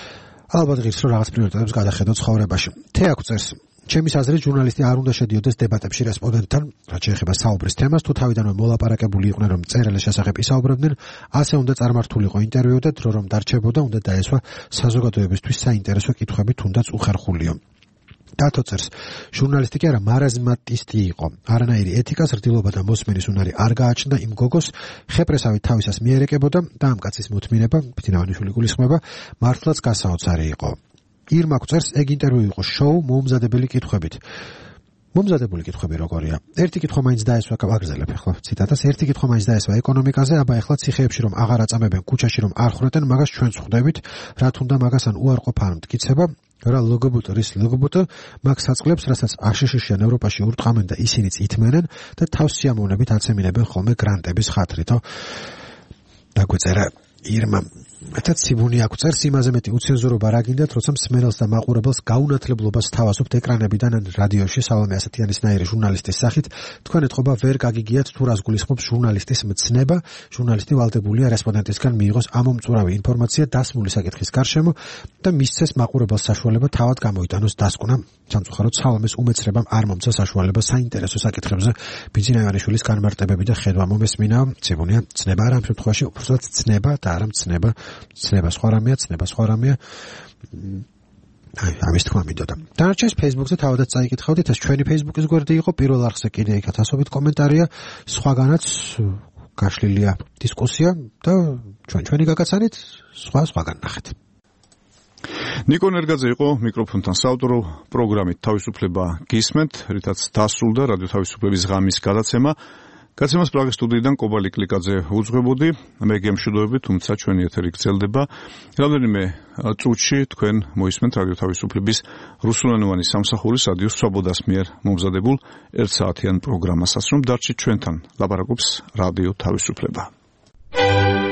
ალბათ ღირს რომ რაღაც პრიორიტეტებს გადახედო ცხოვრებაში. თეა გვწერს, ჩემის აზრით ჟურნალისტი არ უნდა შედიოდეს დებატებში რესპონდენტთან, რაც შეეხება საუბრის თემას, თუ თავიდანვე მოლაპარაკებული იყვნენ რომ წერილების შესახებ ისაუბრებდნენ, ასე უნდა წარმართულიყო ინტერვიუ და დრო რომ დარჩებოდა, უნდა დაესვა საზოგადოებისთვის საინტერესო კითხვები, თუნდაც უხერხულიო. დათო წერს, ჟურნალისტი კი არა, მარაზმატისტი იყო. არანაირი ეთიკა, ზრდილობა და მოსმენის უნარი არ გააჩნდა იმ გოგოს, ხეპრესავით თავისას მიერეკებოდა და ამ კაცის მოთმინება, ბიძინა ივანიშვილი გულისხმება, მართლაც გასაოცარი იყო. ირმა წერს, ეგ ინტერვიუ იყო შოუ მოუმზადებელი კითხვებით. მომზადებული კითხვები როგორია? ერთი კითხვა მაინც დაესვა, აგრძელებ ხო? ციტატას, ერთი კითხვა მაინც დაესვა ეკონომიკაზე, აბა ეხლა ციხეებში რომ აღარ აწამებენ, ქუჩაში რომ არ ხრეტენ, მაგას ჩვენც ხვდებით, რა თუნდა მაგას ან უარყოფ არ მტკიცება. რა ლოგობუტო რის ლოგობუტო მაგ საწყლებს, რასაც აშშ-შიან ევროპაში ურტყამენ და ისინიც ითმენენ და თავს სიამოვნებით აცემინებენ ხოლმე გრანტების ხათრით. დაგვეწერა ირმა. მეტად სიბუნი აგვწერს, იმაზე მეტი უცენზურობა რა გინდათ, როცა მსმენელს და მაყურებელს გაუნათლებლობას თავაზობთ ეკრანებიდან ან რადიოში სალომე ასათიანისნაირი ჟურნალისტის სახით, თქვენ ეთყობა ვერ გაგიგიათ თუ რას გულისხმობს ჟურნალისტის მცნება. ჟურნალისტი ვალდებულია რესპონდენტისგან მიიღოს ამომწურავი ინფორმაცია დასმული საკითხის გარშემო და მისცეს მაყურებელს საშუალება თავად გამოიტანოს დასკვნა. სამწუხაროდ სალომეს უმეცრებამ არ მომცა საშუალება საინტერესო საკითხებზე ბიძინა ივანიშვილის განმარტებები და ხედვა მომესმინა. ცებუნია, ცნება არა ამ შემთხვევაში, უბრალოდ ცნება და არა მცნება. ცნება სხვა რამეა, ცნება სხვა რამეა. აი, ამის თქმა მინდოდა. დანარჩენს Facebook-ზე თავადაც წაიკითხავდით, ეს ჩვენი Facebook-ის გვერდი იყო, პირველ არხზე კიდე იქ ათასობით კომენტარია, სხვაგანაც გაშლილია დისკუსია და ჩვენ ჩვენი გაგაცანით, სხვა სხვაგან ნახეთ. ნიკო ნერგაძე იყო მიკროფონთან საავტორო პროგრამით თავისუფლება გისმენთ, რითაც დასრულდა რადიო თავისუფლების ღამის გადაცემა. გადაცემას პრაღის სტუდიიდან კობალი კლიკაძე უძღვებოდი, მე გემშვიდობები, თუმცა ჩვენი ეთერი გრძელდება. რამდენიმე წუთში თქვენ მოისმენთ რადიო თავისუფლების რუსულენოვანი სამსახურის რადიო სვობოდას მიერ მომზადებულ ერთ საათიან პროგრამასაც, რომ დარჩით ჩვენთან. ლაპარაკობს რადიო თავისუფლება.